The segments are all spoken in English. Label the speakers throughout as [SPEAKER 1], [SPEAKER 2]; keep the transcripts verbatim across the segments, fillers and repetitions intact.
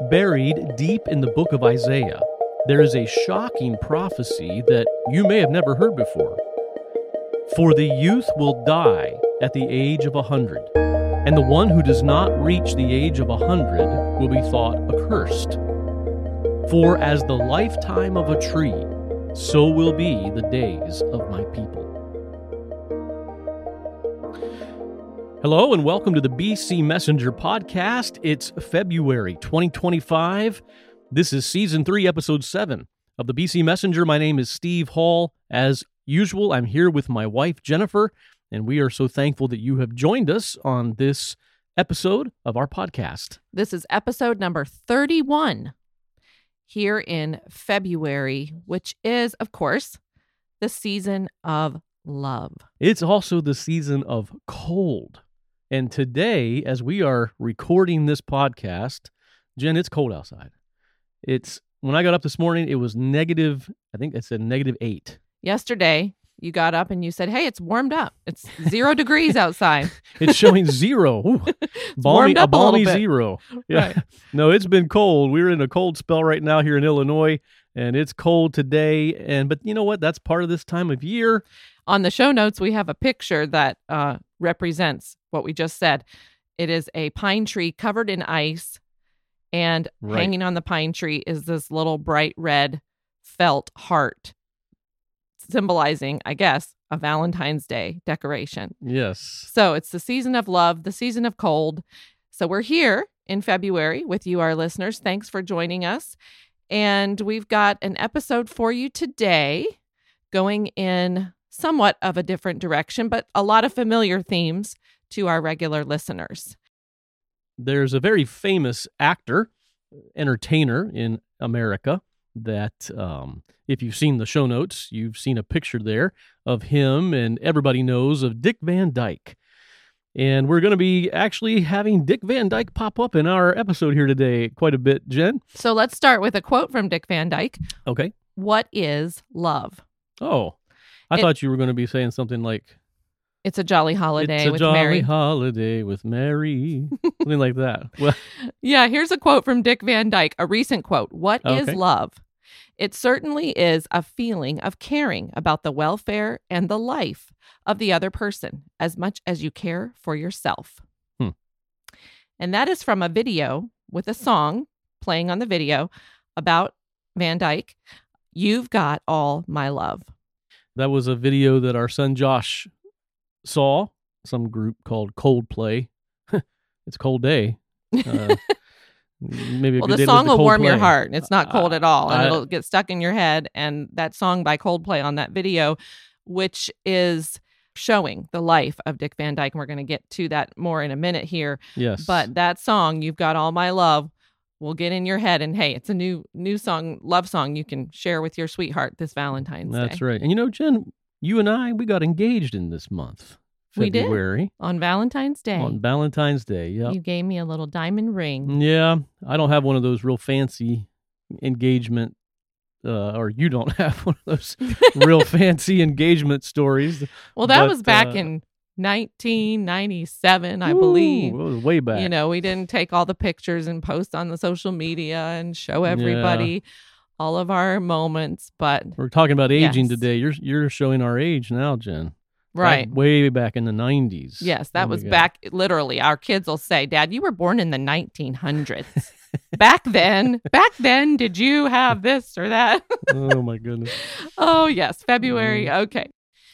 [SPEAKER 1] Buried deep in the book of Isaiah, there is a shocking prophecy that you may have never heard before. For the youth will die at the age of a hundred, and the one who does not reach the age of a hundred will be thought accursed. For as the lifetime of a tree, so will be the days of my people. Hello and welcome to the B C Messenger podcast. It's February twenty twenty-five. This is season three, episode seven of the B C Messenger. My name is Steve Hall. As usual, I'm here with my wife, Jennifer, and we are so thankful that you have joined us on this episode of our podcast.
[SPEAKER 2] This is episode number thirty-one here in February, which is, of course, the season of love.
[SPEAKER 1] It's also the season of cold. And today, as we are recording this podcast, Jen, it's cold outside. It's when I got up this morning, it was negative, I think it said negative eight.
[SPEAKER 2] Yesterday, you got up and you said, hey, it's warmed up. It's zero degrees outside.
[SPEAKER 1] It's showing zero. Ooh, balmy, a, a balmy zero. Yeah. Right. No, it's been cold. We're in a cold spell right now here in Illinois, and it's cold today. And but you know what? That's part of this time of year.
[SPEAKER 2] On the show notes, we have a picture that uh, represents what we just said. It is a pine tree covered in ice, and right. hanging on the pine tree is this little bright red felt heart, symbolizing, I guess, a Valentine's Day decoration.
[SPEAKER 1] Yes.
[SPEAKER 2] So it's the season of love, the season of cold. So we're here in February with you, our listeners. Thanks for joining us. And we've got an episode for you today going in somewhat of a different direction, but a lot of familiar themes to our regular listeners.
[SPEAKER 1] There's a very famous actor, entertainer in America that um, if you've seen the show notes, you've seen a picture there of him, and everybody knows of Dick Van Dyke. And we're going to be actually having Dick Van Dyke pop up in our episode here today quite a bit, Jen.
[SPEAKER 2] So let's start with a quote from Dick Van Dyke.
[SPEAKER 1] Okay.
[SPEAKER 2] What is love?
[SPEAKER 1] Oh, I it, thought you were going to be saying something like,
[SPEAKER 2] it's a jolly holiday
[SPEAKER 1] with
[SPEAKER 2] Mary.
[SPEAKER 1] It's a jolly holiday with Mary. Something like that. Well,
[SPEAKER 2] yeah, here's a quote from Dick Van Dyke, a recent quote. What okay. is love? It certainly is a feeling of caring about the welfare and the life of the other person as much as you care for yourself.
[SPEAKER 1] Hmm.
[SPEAKER 2] And that is from a video with a song playing on the video about Van Dyke. You've got all my love.
[SPEAKER 1] That was a video that our son Josh saw, some group called Coldplay. It's a cold day. Uh, maybe a
[SPEAKER 2] well,
[SPEAKER 1] good
[SPEAKER 2] the
[SPEAKER 1] day
[SPEAKER 2] song
[SPEAKER 1] to
[SPEAKER 2] will
[SPEAKER 1] Coldplay.
[SPEAKER 2] warm your heart. It's not cold
[SPEAKER 1] uh,
[SPEAKER 2] at all, and
[SPEAKER 1] I,
[SPEAKER 2] it'll get stuck in your head. And that song by Coldplay on that video, which is showing the life of Dick Van Dyke, and we're going to get to that more in a minute here.
[SPEAKER 1] Yes.
[SPEAKER 2] But that song, You've Got All My Love, will get in your head. And hey, it's a new new song, love song you can share with your sweetheart this Valentine's
[SPEAKER 1] That's
[SPEAKER 2] Day.
[SPEAKER 1] right. And you know, Jen, you and I, we got engaged in this month. February.
[SPEAKER 2] We did. On Valentine's Day.
[SPEAKER 1] On Valentine's Day, yeah.
[SPEAKER 2] You gave me a little diamond ring.
[SPEAKER 1] Yeah. I don't have one of those real fancy engagement, uh, or you don't have one of those real fancy engagement stories.
[SPEAKER 2] Well, that
[SPEAKER 1] but,
[SPEAKER 2] was back
[SPEAKER 1] uh,
[SPEAKER 2] in nineteen ninety-seven, I
[SPEAKER 1] ooh,
[SPEAKER 2] believe.
[SPEAKER 1] It was way back.
[SPEAKER 2] You know, we didn't take all the pictures and post on the social media and show everybody
[SPEAKER 1] yeah.
[SPEAKER 2] all of our moments, but
[SPEAKER 1] we're talking about aging
[SPEAKER 2] yes.
[SPEAKER 1] today. You're you're showing our age now, Jen.
[SPEAKER 2] Right.
[SPEAKER 1] Back way back in the nineties.
[SPEAKER 2] Yes, that was back, literally, our kids will say, Dad, you were born in the nineteen hundreds. Back then, back then, did you have this or that?
[SPEAKER 1] Oh, my goodness.
[SPEAKER 2] Oh, yes, February. Okay.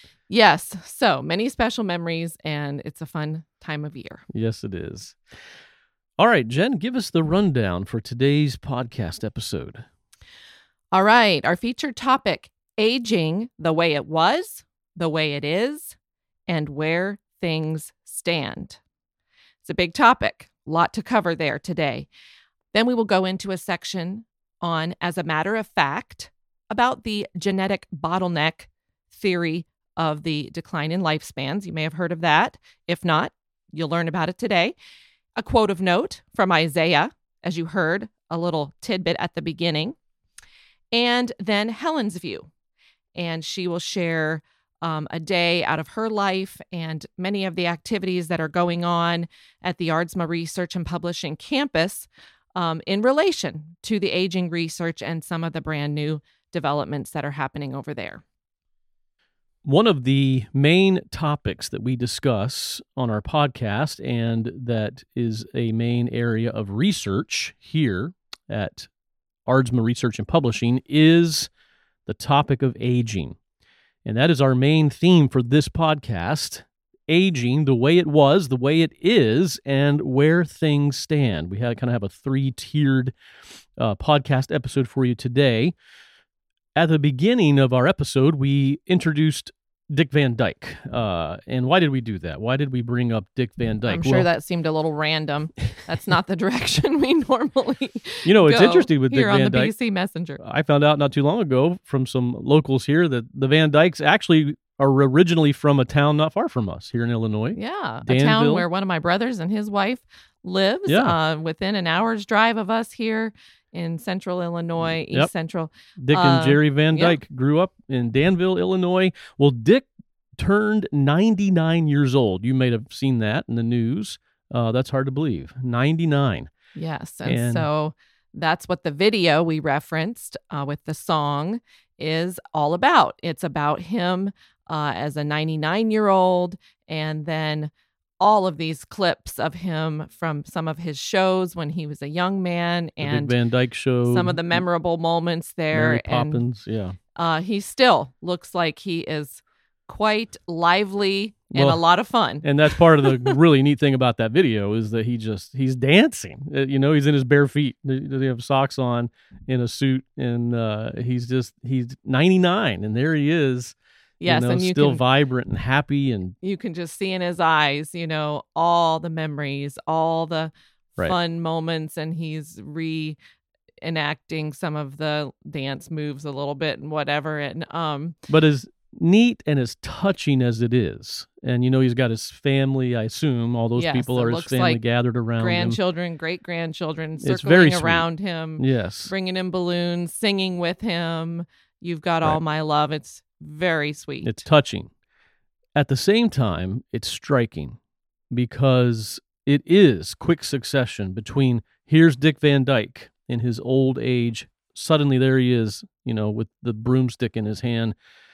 [SPEAKER 2] Yes, so many special memories, and it's a fun time of year.
[SPEAKER 1] Yes, it is. All right, Jen, give us the rundown for today's podcast episode.
[SPEAKER 2] All right, our featured topic, aging the way it was, the way it is, and where things stand. It's a big topic, a lot to cover there today. Then we will go into a section on, as a matter of fact, about the genetic bottleneck theory of the decline in lifespans. You may have heard of that. If not, you'll learn about it today. A quote of note from Isaiah, as you heard, a little tidbit at the beginning. And then Helen's view. And she will share um, a day out of her life and many of the activities that are going on at the Aardsma Research and Publishing campus um, in relation to the aging research and some of the brand new developments that are happening over there.
[SPEAKER 1] One of the main topics that we discuss on our podcast, and that is a main area of research here at Aardsma Research and Publishing, is the topic of aging. And that is our main theme for this podcast: aging, the way it was, the way it is, and where things stand. We have, kind of have a three-tiered uh, podcast episode for you today. At the beginning of our episode, we introduced Dick Van Dyke. Uh, and why did we do that? Why did we bring up Dick Van Dyke?
[SPEAKER 2] I'm sure well, that seemed a little random. That's not the direction we normally
[SPEAKER 1] You know, it's
[SPEAKER 2] go
[SPEAKER 1] interesting with Dick
[SPEAKER 2] here
[SPEAKER 1] Van
[SPEAKER 2] on the
[SPEAKER 1] Dyke.
[SPEAKER 2] B C Messenger.
[SPEAKER 1] I found out not too long ago from some locals here that the Van Dykes actually are originally from a town not far from us here in Illinois.
[SPEAKER 2] Yeah,
[SPEAKER 1] Danville.
[SPEAKER 2] A town where one of my brothers and his wife lives,
[SPEAKER 1] Yeah.
[SPEAKER 2] uh, within an hour's drive of us here in central Illinois, East
[SPEAKER 1] Yep.
[SPEAKER 2] Central.
[SPEAKER 1] Dick
[SPEAKER 2] Uh,
[SPEAKER 1] and Jerry Van
[SPEAKER 2] yep.
[SPEAKER 1] Dyke grew up in Danville, Illinois. Well, Dick turned ninety-nine years old. You may have seen that in the news. Uh, that's hard to believe. ninety-nine.
[SPEAKER 2] Yes, and,
[SPEAKER 1] And-
[SPEAKER 2] so that's what the video we referenced uh, with the song is all about. It's about him uh, as a ninety-nine-year-old, and then all of these clips of him from some of his shows when he was a young man,
[SPEAKER 1] The
[SPEAKER 2] and
[SPEAKER 1] Dick Van Dyke Show.
[SPEAKER 2] some of the memorable moments there.
[SPEAKER 1] Mary
[SPEAKER 2] and
[SPEAKER 1] Poppins, yeah.
[SPEAKER 2] uh, he still looks like he is quite lively and
[SPEAKER 1] Well,
[SPEAKER 2] a lot of fun.
[SPEAKER 1] And that's part of the really neat thing about that video is that he just, he's dancing. Uh, You know, he's in his bare feet. They they have socks on, in a suit, and uh, he's just, he's ninety-nine, and there he is.
[SPEAKER 2] Yes,
[SPEAKER 1] you know,
[SPEAKER 2] and you
[SPEAKER 1] still
[SPEAKER 2] can
[SPEAKER 1] vibrant and happy. And
[SPEAKER 2] you can just see in his eyes, you know, all the memories, all the
[SPEAKER 1] Right.
[SPEAKER 2] fun moments, and he's reenacting some of the dance moves a little bit and whatever. And um,
[SPEAKER 1] But as neat and as touching as it is, and you know, he's got his family, I assume, all those
[SPEAKER 2] Yes,
[SPEAKER 1] people
[SPEAKER 2] it
[SPEAKER 1] are his
[SPEAKER 2] looks
[SPEAKER 1] family
[SPEAKER 2] like
[SPEAKER 1] gathered around him.
[SPEAKER 2] grandchildren, great grandchildren
[SPEAKER 1] It's
[SPEAKER 2] circling
[SPEAKER 1] very sweet.
[SPEAKER 2] around him,
[SPEAKER 1] Yes.
[SPEAKER 2] bringing him balloons, singing with him. You've got all
[SPEAKER 1] Right.
[SPEAKER 2] my love. It's very sweet.
[SPEAKER 1] It's touching. At the same time, it's striking because it is quick succession between here's Dick Van Dyke in his old age. Suddenly there he is, you know, with the broomstick in his hand,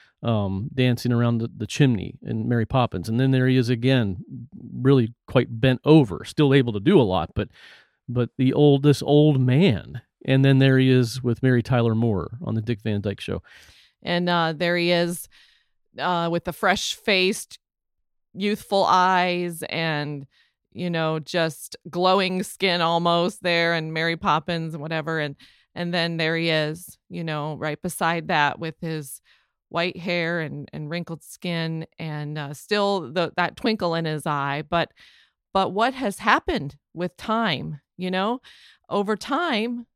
[SPEAKER 1] um, dancing around the, the chimney in Mary Poppins. And then there he is again, really quite bent over, still able to do a lot, but but the old this old man. And then there he is with Mary Tyler Moore on the Dick Van Dyke Show.
[SPEAKER 2] And uh, there he is uh, with the fresh-faced, youthful eyes and, you know, just glowing skin almost there, and Mary Poppins and whatever. And and then there he is, you know, right beside that with his white hair and, and wrinkled skin, and uh, still the, that twinkle in his eye. But but what has happened with time, you know? Over time,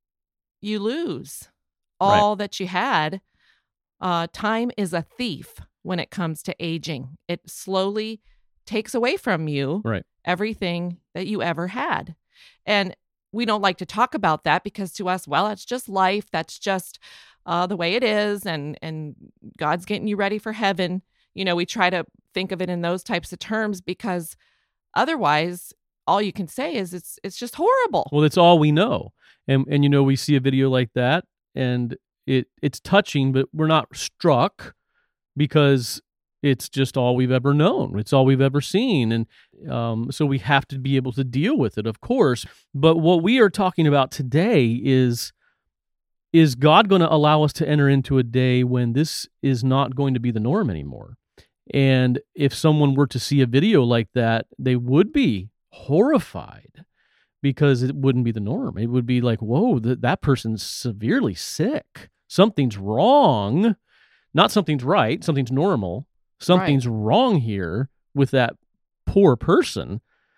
[SPEAKER 2] you lose all that you had. Uh, time is a thief when it comes to aging. It slowly takes away from you
[SPEAKER 1] Right.
[SPEAKER 2] everything that you ever had. And we don't like to talk about that because to us, well, it's just life. That's just uh, the way it is. And, and God's getting you ready for heaven. You know, we try to think of it in those types of terms because otherwise all you can say is it's it's just horrible.
[SPEAKER 1] Well, it's all we know. And and you know, we see a video like that and it it's touching, but we're not struck because it's just all we've ever known. It's all we've ever seen. And um, so we have to be able to deal with it, of course. But what we are talking about today is is God going to allow us to enter into a day when this is not going to be the norm anymore? And if someone were to see a video like that, they would be horrified because it wouldn't be the norm. It would be like, whoa, th- that person's severely sick. Something's wrong. Not something's right. Something's normal. Something's wrong here with that poor person.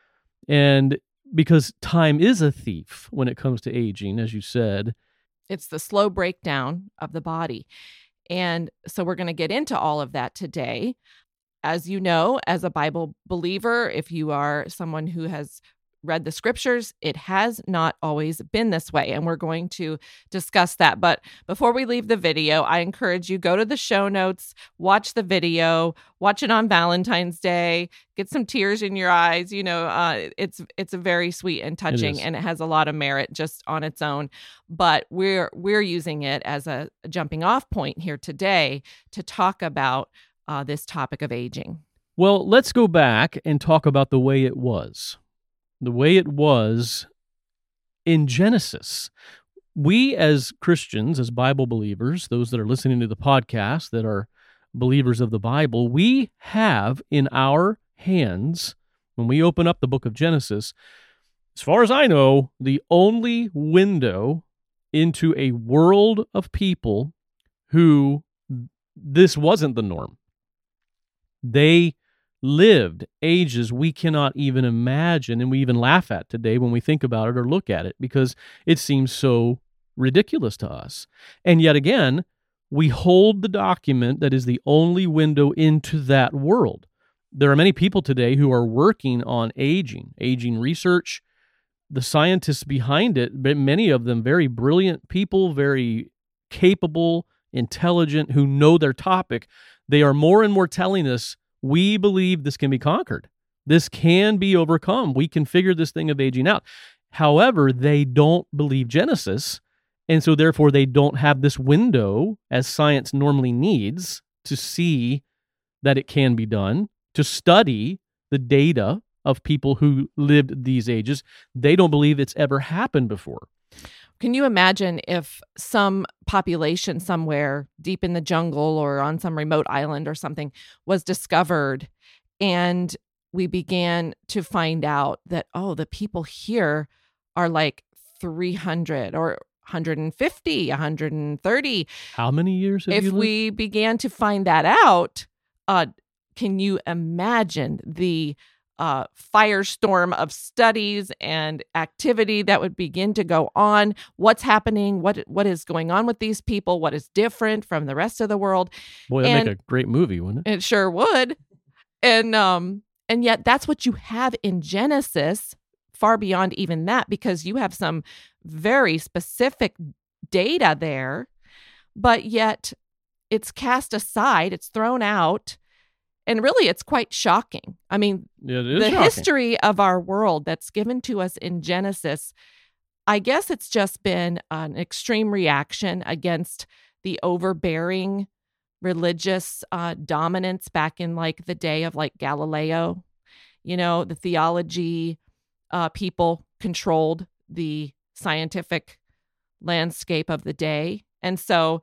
[SPEAKER 1] And because time is a thief when it comes to aging, as you said.
[SPEAKER 2] It's the slow breakdown of the body. And so we're going to get into all of that today. As you know, as a Bible believer, if you are someone who has read the scriptures, it has not always been this way. And we're going to discuss that. But before we leave the video, I encourage you, go to the show notes, watch the video, watch it on Valentine's Day, get some tears in your eyes. You know, uh, it's it's a very sweet and touching, and it has a lot of merit just on its own. But we're we're using it as a jumping off point here today to talk about uh, this topic of aging.
[SPEAKER 1] Well, let's go back and talk about the way it was. The way it was in Genesis. We as Christians, as Bible believers, those that are listening to the podcast that are believers of the Bible, we have in our hands, when we open up the book of Genesis, as far as I know, the only window into a world of people who this wasn't the norm. They lived ages we cannot even imagine, and we even laugh at today when we think about it or look at it, because it seems so ridiculous to us. And yet again, we hold the document that is the only window into that world. There are many people today who are working on aging, aging research, the scientists behind it, but many of them very brilliant people, very capable, intelligent, who know their topic. They are more and more telling us, we believe this can be conquered. This can be overcome. We can figure this thing of aging out. However, they don't believe Genesis, and so therefore they don't have this window, as science normally needs, to see that it can be done, to study the data of people who lived these ages. They don't believe it's ever happened before.
[SPEAKER 2] Can you imagine if some population somewhere deep in the jungle or on some remote island or something was discovered, and we began to find out that, oh, the people here are like three hundred or one hundred fifty, one hundred thirty.
[SPEAKER 1] How many years have
[SPEAKER 2] if
[SPEAKER 1] you lived?
[SPEAKER 2] we began to find that out, uh, can you imagine the uh, firestorm of studies and activity that would begin to go on? What's happening? What what is going on with these people? What is different from the rest of the world?
[SPEAKER 1] Boy, that'd
[SPEAKER 2] and
[SPEAKER 1] make a great movie, wouldn't it?
[SPEAKER 2] It sure would. And um, and yet that's what you have in Genesis, far beyond even that, because you have some very specific data there, but yet it's cast aside, it's thrown out. And really, it's quite shocking. I mean,
[SPEAKER 1] Yeah, it is
[SPEAKER 2] the
[SPEAKER 1] shocking.
[SPEAKER 2] history of our world that's given to us in Genesis, I guess it's just been an extreme reaction against the overbearing religious uh, dominance back in like the day of like Galileo. You know, the theology uh, people controlled the scientific landscape of the day. And so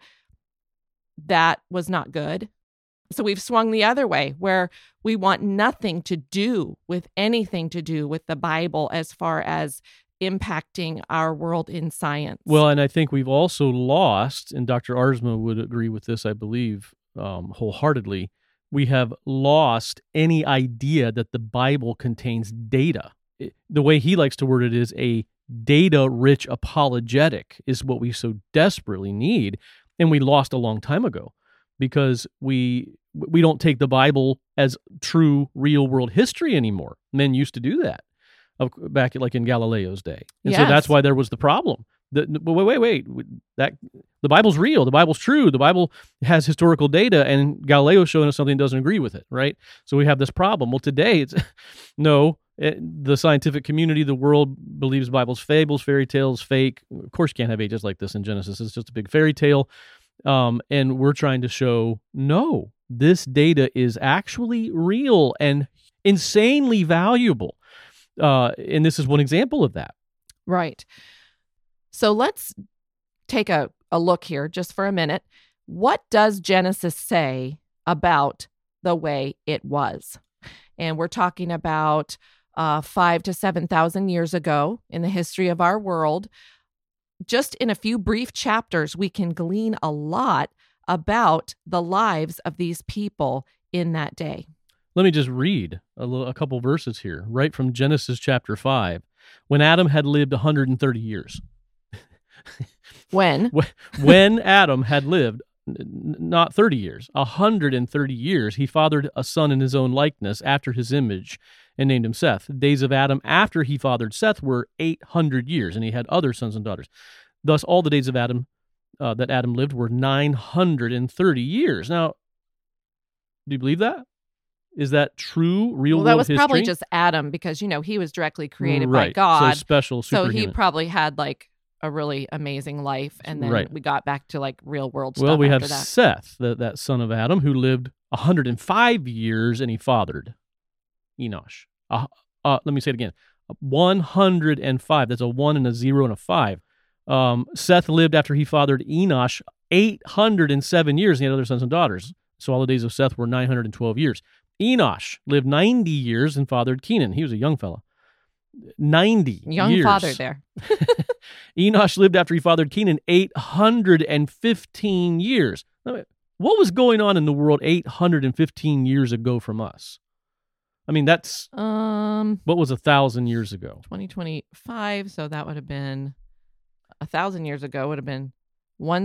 [SPEAKER 2] that was not good. So we've swung the other way, where we want nothing to do with anything to do with the Bible as far as impacting our world in science.
[SPEAKER 1] Well, and I think we've also lost, and Doctor Arzma would agree with this, I believe, um, wholeheartedly, we have lost any idea that the Bible contains data. It, the way he likes to word it is a data-rich apologetic is what we so desperately need, and we lost a long time ago. Because we we don't take the Bible as true real-world history anymore. Men used to do that back like in Galileo's day. And
[SPEAKER 2] Yes.
[SPEAKER 1] so that's why there was the problem. The, the, wait, wait, wait. That, the Bible's real. The Bible's true. The Bible has historical data, and Galileo's showing us something that doesn't agree with it, right? So we have this problem. Well, today, it's no, it, the scientific community, the world believes the Bible's fables, fairy tales, fake. Of course, you can't have ages like this in Genesis. It's just a big fairy tale. Um, and we're trying to show, no, this data is actually real and insanely valuable. Uh, and this is one example of that.
[SPEAKER 2] Right. So let's take a, a look here just for a minute. What does Genesis say about the way it was? And we're talking about uh, five to seven thousand years ago in the history of our world. Just in a few brief chapters, we can glean a lot about the lives of these people in that day.
[SPEAKER 1] Let me just read a, little, a couple verses here, right from Genesis chapter five. When Adam had lived one hundred thirty years.
[SPEAKER 2] When?
[SPEAKER 1] When Adam had lived, n- not thirty years, one hundred thirty years, he fathered a son in his own likeness after his image and named him Seth. The days of Adam after he fathered Seth were eight hundred years, and he had other sons and daughters. Thus, all the days of Adam uh, that Adam lived were nine hundred thirty years. Now, do you believe that? Is that true, real
[SPEAKER 2] well,
[SPEAKER 1] world
[SPEAKER 2] that was
[SPEAKER 1] history?
[SPEAKER 2] probably just Adam because, you know, he was directly created
[SPEAKER 1] right.
[SPEAKER 2] by God.
[SPEAKER 1] So special,
[SPEAKER 2] So
[SPEAKER 1] superhuman.
[SPEAKER 2] he probably had like a really amazing life. And then
[SPEAKER 1] Right.
[SPEAKER 2] we got back to like real world stuff
[SPEAKER 1] Well, we have
[SPEAKER 2] after that.
[SPEAKER 1] Seth, the, that son of Adam, who lived one hundred five years, and he fathered Enosh. Uh, uh, let me say it again. one hundred five. That's a one and a zero and a five. Um, Seth lived after he fathered Enosh eight hundred seven years, and he had other sons and daughters. So all the days of Seth were nine hundred twelve years. Enosh lived ninety years and fathered Kenan. He was a young fella. ninety
[SPEAKER 2] Young
[SPEAKER 1] years.
[SPEAKER 2] father there.
[SPEAKER 1] Enosh lived after he fathered Kenan eight hundred fifteen years. What was going on in the world eight hundred fifteen years ago from us? I mean, that's
[SPEAKER 2] Um,
[SPEAKER 1] what was a thousand years ago.
[SPEAKER 2] twenty twenty-five. So that would have been a thousand years ago would have been one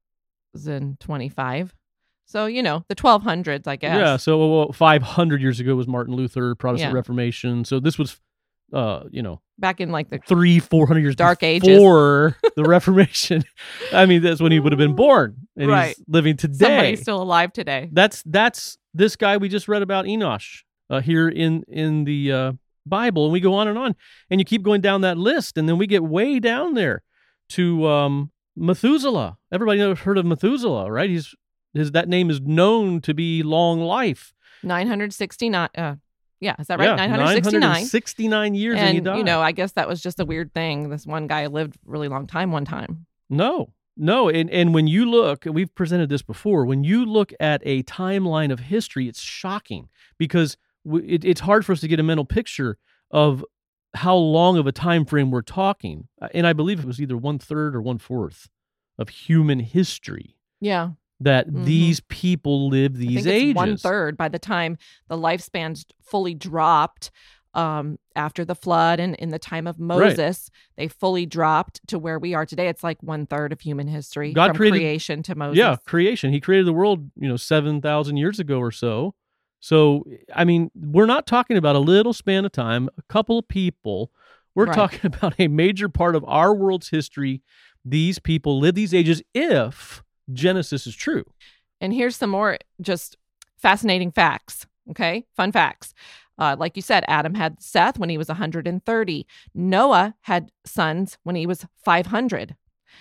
[SPEAKER 2] thousand twenty-five. So, you know, the twelve hundreds, I guess.
[SPEAKER 1] Yeah, so well, five hundred years ago was Martin Luther, Protestant
[SPEAKER 2] Yeah.
[SPEAKER 1] Reformation. So this was, uh, you know,
[SPEAKER 2] Back in like the
[SPEAKER 1] three, four hundred years
[SPEAKER 2] Dark Ages.
[SPEAKER 1] before the Reformation. I mean, that's when he would have been born, and
[SPEAKER 2] Right.
[SPEAKER 1] he's living today.
[SPEAKER 2] somebody's still alive today.
[SPEAKER 1] That's that's this guy we just read about, Enosh, uh, here in in the uh, Bible, and we go on and on, and you keep going down that list, and then we get way down there to um, Methuselah. Everybody knows heard of Methuselah, right? He's his that name is known to be long life.
[SPEAKER 2] nine hundred sixty-nine. Uh, yeah, is that right?
[SPEAKER 1] Yeah,
[SPEAKER 2] nine hundred sixty-nine.
[SPEAKER 1] nine hundred sixty-nine years, and,
[SPEAKER 2] And,
[SPEAKER 1] he died.
[SPEAKER 2] you know, I guess that was just a weird thing. This one guy lived a really long time one time.
[SPEAKER 1] No, no. And, and when you look, we've presented this before, when you look at a timeline of history, it's shocking because w- it, it's hard for us to get a mental picture of how long of a time frame we're talking. And I believe it was either one third or one fourth of human history
[SPEAKER 2] Yeah.
[SPEAKER 1] that
[SPEAKER 2] Mhm.
[SPEAKER 1] these people live
[SPEAKER 2] I
[SPEAKER 1] these
[SPEAKER 2] think it's
[SPEAKER 1] ages.
[SPEAKER 2] one third by the time the lifespans fully dropped um, after the flood and in the time of Moses, they fully dropped to where we are today. It's like one third of human history
[SPEAKER 1] God
[SPEAKER 2] from
[SPEAKER 1] created-
[SPEAKER 2] creation to Moses.
[SPEAKER 1] Yeah, creation. He created the world, you know, seven thousand years ago or so. So, I mean, we're not talking about a little span of time, a couple of people. We're
[SPEAKER 2] Right.
[SPEAKER 1] talking about a major part of our world's history. These people live these ages if Genesis is true.
[SPEAKER 2] And here's some more just fascinating facts. Okay. Fun facts. Uh, like you said, Adam had Seth when he was one hundred thirty. Noah had sons when he was five hundred.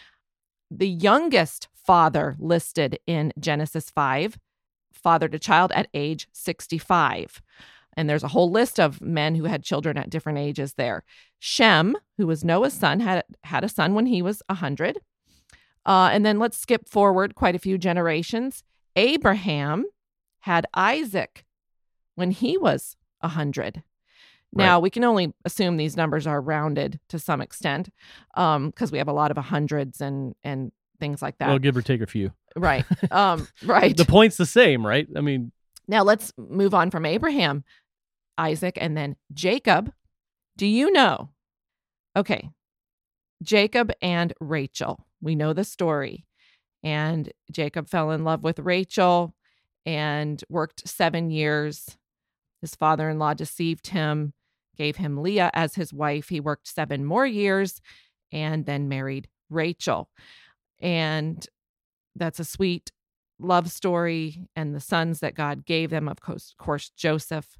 [SPEAKER 2] The youngest father listed in Genesis five fathered a child at age sixty-five. And there's a whole list of men who had children at different ages there. Shem, who was Noah's son, had, had a son when he was one hundred. Uh, and then let's skip forward quite a few generations. Abraham had Isaac when he was one hundred. Now,
[SPEAKER 1] Right.
[SPEAKER 2] we can only assume these numbers are rounded to some extent um, because we have a lot of hundreds and, and things like that.
[SPEAKER 1] Well, give or take a few.
[SPEAKER 2] Right. Um, right.
[SPEAKER 1] The point's the same, right? I mean,
[SPEAKER 2] Now, let's move on from Abraham, Isaac, and then Jacob. Do you know? Okay. Jacob and Rachel. We know the story. And Jacob fell in love with Rachel and worked seven years. His father-in-law deceived him, gave him Leah as his wife. He worked seven more years and then married Rachel. And that's a sweet love story and the sons that God gave them, of course, course Joseph.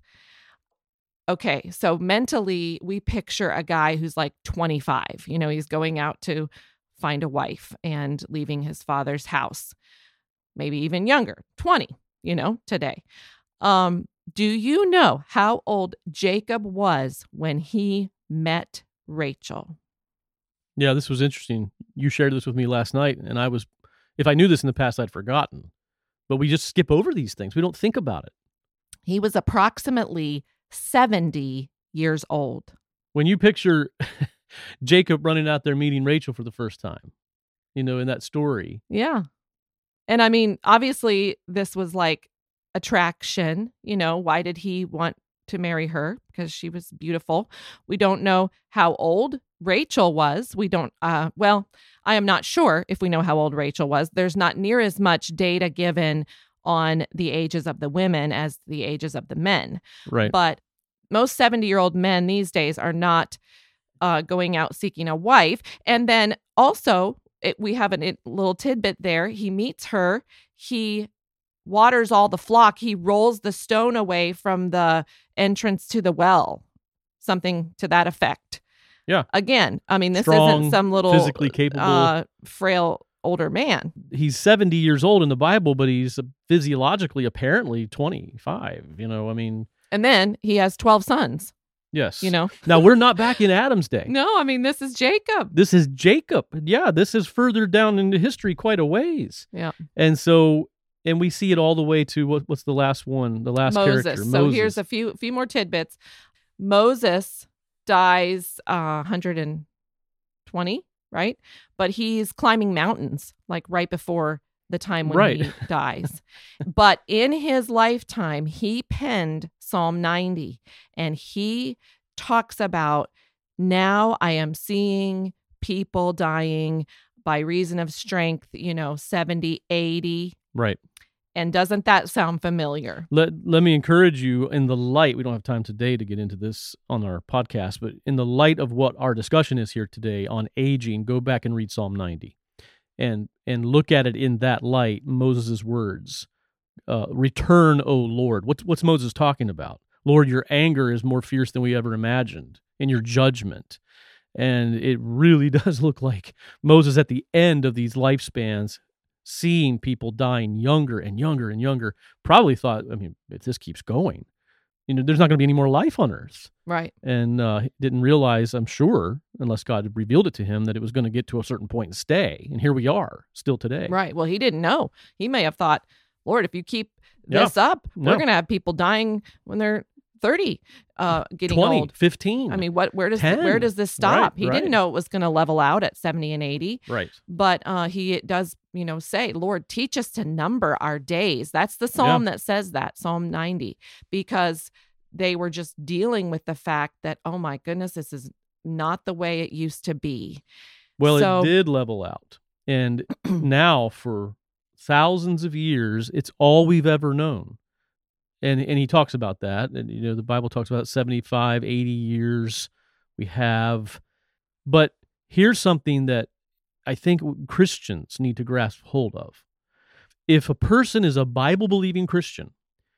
[SPEAKER 2] Okay, so mentally, we picture a guy who's like twenty-five. You know, he's going out to find a wife and leaving his father's house. Maybe even younger, twenty, you know, today. Um, do you know how old Jacob was when he met Rachel?
[SPEAKER 1] yeah, this was interesting. You shared this with me last night, and I was, if I knew this in the past, I'd forgotten. But we just skip over these things. We don't think about it.
[SPEAKER 2] He was approximately seventy years old.
[SPEAKER 1] When you picture Jacob running out there meeting Rachel for the first time, you know, in that story.
[SPEAKER 2] Yeah. And I mean, obviously, this was like attraction. You know, why did he want to marry her because she was beautiful. We don't know how old Rachel was. We don't, uh, well, I am not sure if we know how old Rachel was. There's not near as much data given on the ages of the women as the ages of the men.
[SPEAKER 1] Right.
[SPEAKER 2] But most seventy-year-old men these days are not uh, going out seeking a wife. And then also, it, we have a it, little tidbit there. He meets her. He waters all the flock. He rolls the stone away from the entrance to the well, something to that effect.
[SPEAKER 1] Yeah.
[SPEAKER 2] Again, I mean, this
[SPEAKER 1] Strong,
[SPEAKER 2] isn't some little
[SPEAKER 1] physically capable,
[SPEAKER 2] uh, frail older man.
[SPEAKER 1] He's seventy years old in the Bible, but he's physiologically apparently twenty-five. You know, I mean.
[SPEAKER 2] And then he has twelve sons.
[SPEAKER 1] Yes.
[SPEAKER 2] You know.
[SPEAKER 1] Now, we're not back in Adam's day.
[SPEAKER 2] No, I mean, this is Jacob.
[SPEAKER 1] This is Jacob. Yeah, this is further down into history quite a ways.
[SPEAKER 2] Yeah.
[SPEAKER 1] And so, and we see it all the way to, what, what's the last one? The last
[SPEAKER 2] Moses.
[SPEAKER 1] character,
[SPEAKER 2] So
[SPEAKER 1] Moses.
[SPEAKER 2] here's a few few more tidbits. Moses dies uh, one hundred twenty, right? But he's climbing mountains, like right before the time when
[SPEAKER 1] Right.
[SPEAKER 2] he dies. But in his lifetime, he penned Psalm ninety, and he talks about, now I am seeing people dying by reason of strength, you know, seventy, eighty.
[SPEAKER 1] Right.
[SPEAKER 2] And doesn't that sound familiar?
[SPEAKER 1] Let, let me encourage you, in the light, we don't have time today to get into this on our podcast, but in the light of what our discussion is here today on aging, go back and read Psalm ninety. And and look at it in that light, Moses' words. Uh, Return, O Lord. What's, what's Moses talking about? Lord, your anger is more fierce than we ever imagined, and your judgment. And it really does look like Moses at the end of these lifespans, seeing people dying younger and younger and younger, probably thought, I mean, if this keeps going, you know, there's not going to be any more life on earth.
[SPEAKER 2] Right.
[SPEAKER 1] And uh, didn't realize, I'm sure, unless God had revealed it to him, that it was going to get to a certain point and stay. And here we are, still today.
[SPEAKER 2] Right. Well, he didn't know. He may have thought, Lord, if you keep
[SPEAKER 1] Yeah.
[SPEAKER 2] this up,
[SPEAKER 1] No.
[SPEAKER 2] we're going to have people dying when they're thirty, uh, getting
[SPEAKER 1] twenty,
[SPEAKER 2] old.
[SPEAKER 1] fifteen.
[SPEAKER 2] I mean, what? Where does
[SPEAKER 1] ten.
[SPEAKER 2] where does this stop?
[SPEAKER 1] Right,
[SPEAKER 2] he
[SPEAKER 1] right.
[SPEAKER 2] didn't know it was going to level out at seventy and eighty.
[SPEAKER 1] Right.
[SPEAKER 2] But uh, he does, you know, say, Lord, teach us to number our days. That's the psalm that says that, Psalm ninety, because they were just dealing with the fact that, oh my goodness, this is not the way it used to be.
[SPEAKER 1] Well,
[SPEAKER 2] So-
[SPEAKER 1] it did level out. And now for thousands of years, it's all we've ever known. And and he talks about that. And, you know, the Bible talks about seventy-five, eighty years we have. But here's something that I think Christians need to grasp hold of. If a person is a Bible-believing Christian,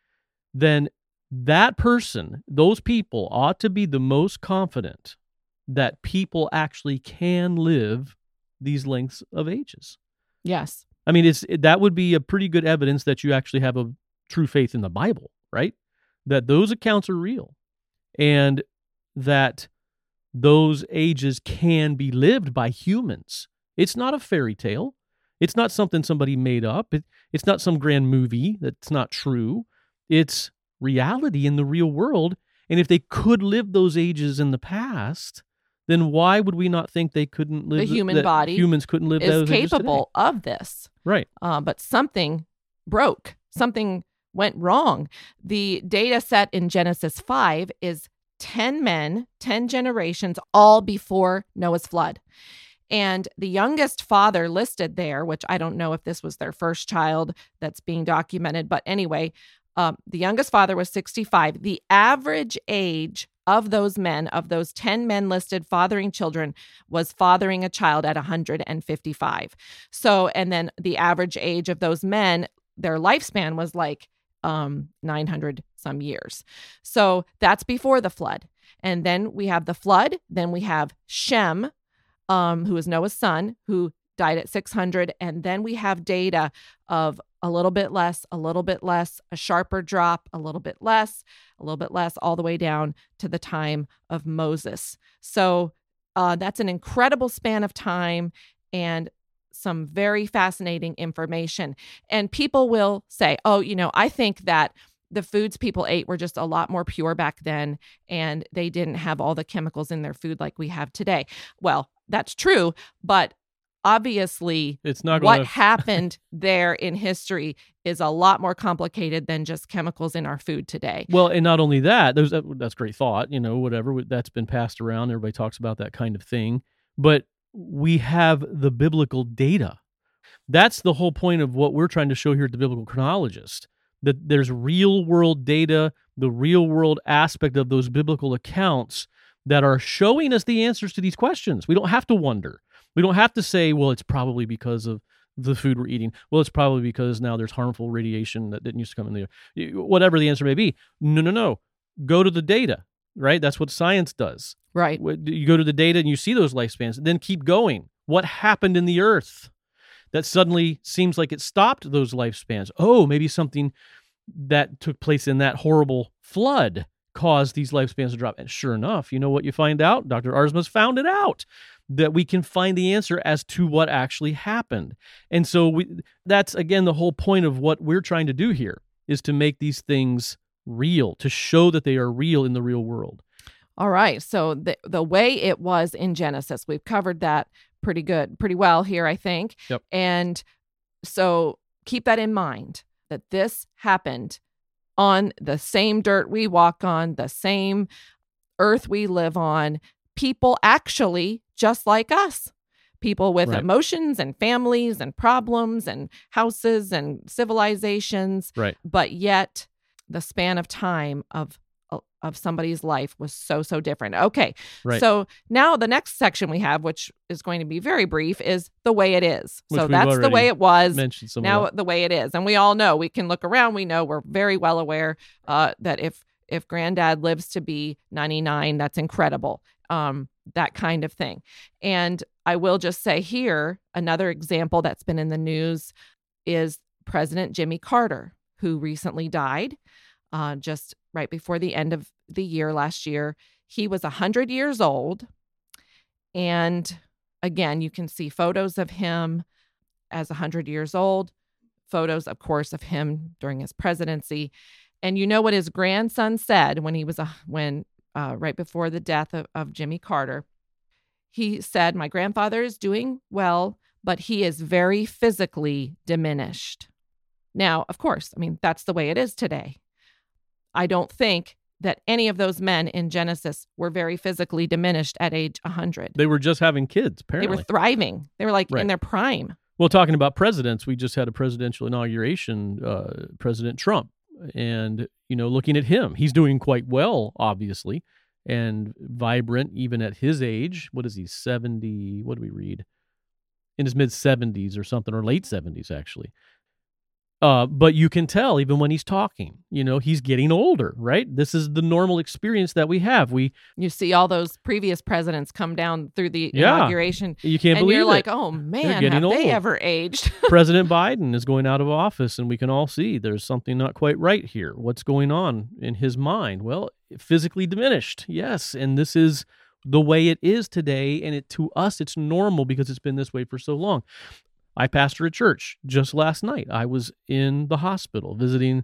[SPEAKER 1] then that person, those people ought to be the most confident that people actually can live these lengths of ages.
[SPEAKER 2] Yes.
[SPEAKER 1] I mean, it's that would be a pretty good evidence that you actually have a true faith in the Bible, right? That those accounts are real and that those ages can be lived by humans. It's not a fairy tale. It's not something somebody made up. It, it's not some grand movie that's not true. It's reality in the real world. And if they could live those ages in the past, then why would we not think they couldn't live
[SPEAKER 2] The human
[SPEAKER 1] that
[SPEAKER 2] body
[SPEAKER 1] humans couldn't live
[SPEAKER 2] Is
[SPEAKER 1] those ages today?
[SPEAKER 2] capable of this.
[SPEAKER 1] Right.
[SPEAKER 2] Uh, but something broke. Something went wrong. The data set in Genesis five is ten men, ten generations, all before Noah's flood. And the youngest father listed there, which I don't know if this was their first child that's being documented, but anyway, um, the youngest father was sixty-five. The average age of those men, of those ten men listed fathering children, was fathering a child at one hundred fifty-five. So, and then the average age of those men, their lifespan was like um, nine hundred some years. So that's before the flood. And then we have the flood. Then we have Shem, um, who is Noah's son, who died at six hundred. And then we have data of a little bit less, a little bit less, a sharper drop, a little bit less, a little bit less, all the way down to the time of Moses. So uh, that's an incredible span of time and some very fascinating information. And people will say, oh, you know, I think that the foods people ate were just a lot more pure back then, and they didn't have all the chemicals in their food like we have today. Well, that's true, but obviously
[SPEAKER 1] It's not
[SPEAKER 2] what
[SPEAKER 1] gonna...
[SPEAKER 2] happened there in history is a lot more complicated than just chemicals in our food today.
[SPEAKER 1] Well, and not only that, there's a, that's great thought, you know, whatever, that's been passed around. Everybody talks about that kind of thing. But we have the biblical data. That's the whole point of what we're trying to show here at the Biblical Chronologist, that there's real world data, the real world aspect of those biblical accounts that are showing us the answers to these questions. We don't have to wonder. We don't have to say, well, it's probably because of the food we're eating. Well, it's probably because now there's harmful radiation that didn't used to come in the air. Whatever the answer may be. No, no, no. Go to the data, right? That's what science does.
[SPEAKER 2] Right.
[SPEAKER 1] You go to the data and you see those lifespans, then keep going. What happened in the earth that suddenly seems like it stopped those lifespans? Oh, maybe something that took place in that horrible flood caused these lifespans to drop. And sure enough, you know what you find out? Doctor Arzma's found it out, that we can find the answer as to what actually happened. And so we, that's, again, the whole point of what we're trying to do here, is to make these things real, to show that they are real in the real world.
[SPEAKER 2] All right. So the the way it was in Genesis, we've covered that pretty good, pretty well here, I think.
[SPEAKER 1] Yep.
[SPEAKER 2] And so keep that in mind, that this happened on the same dirt we walk on, the same earth we live on, people actually just like us, people with
[SPEAKER 1] Right.
[SPEAKER 2] emotions and families and problems and houses and civilizations.
[SPEAKER 1] Right.
[SPEAKER 2] But yet the span of time of of somebody's life was so, so different. Okay.
[SPEAKER 1] Right.
[SPEAKER 2] So now the next section we have, which is going to be very brief, is the way it is.
[SPEAKER 1] Which
[SPEAKER 2] so
[SPEAKER 1] we've
[SPEAKER 2] that's the
[SPEAKER 1] already
[SPEAKER 2] way it was.
[SPEAKER 1] Mentioned some
[SPEAKER 2] Now
[SPEAKER 1] of that.
[SPEAKER 2] the way it is. And we all know, we can look around. We know, we're very well aware uh, that if if granddad lives to be ninety-nine, that's incredible. Um, that kind of thing. And I will just say here, another example that's been in the news is President Jimmy Carter, who recently died uh, just right before the end of the year last year. He was one hundred years old. And again, you can see photos of him as one hundred years old, photos, of course, of him during his presidency. And you know what his grandson said when he was, a, when uh, right before the death of, of Jimmy Carter? He said, "My grandfather is doing well, but he is very physically diminished." Now, of course, I mean, that's the way it is today. I don't think that any of those men in Genesis were very physically diminished at age one hundred.
[SPEAKER 1] They were just having kids,
[SPEAKER 2] They
[SPEAKER 1] apparently.
[SPEAKER 2] were thriving. They were like
[SPEAKER 1] Right.
[SPEAKER 2] in their prime.
[SPEAKER 1] Well, talking about presidents, we just had a presidential inauguration, uh, President Trump. And, you know, looking at him, he's doing quite well, obviously, and vibrant even at his age. What is he, seventy? What do we read? In his mid-seventies or something, or late seventies, actually. Uh, but you can tell even when he's talking, you know, he's getting older, right? This is the normal experience that we have. We
[SPEAKER 2] You see all those previous presidents come down through the
[SPEAKER 1] Yeah.
[SPEAKER 2] inauguration,
[SPEAKER 1] You can't
[SPEAKER 2] and
[SPEAKER 1] believe
[SPEAKER 2] you're
[SPEAKER 1] it.
[SPEAKER 2] like, oh man,
[SPEAKER 1] getting
[SPEAKER 2] have they
[SPEAKER 1] old.
[SPEAKER 2] ever aged?
[SPEAKER 1] President Biden is going out of office, and we can all see there's something not quite right here. What's going on in his mind? Well, physically diminished, yes, and this is the way it is today, and it to us it's normal because it's been this way for so long. I pastor a church. Just last night, I was in the hospital visiting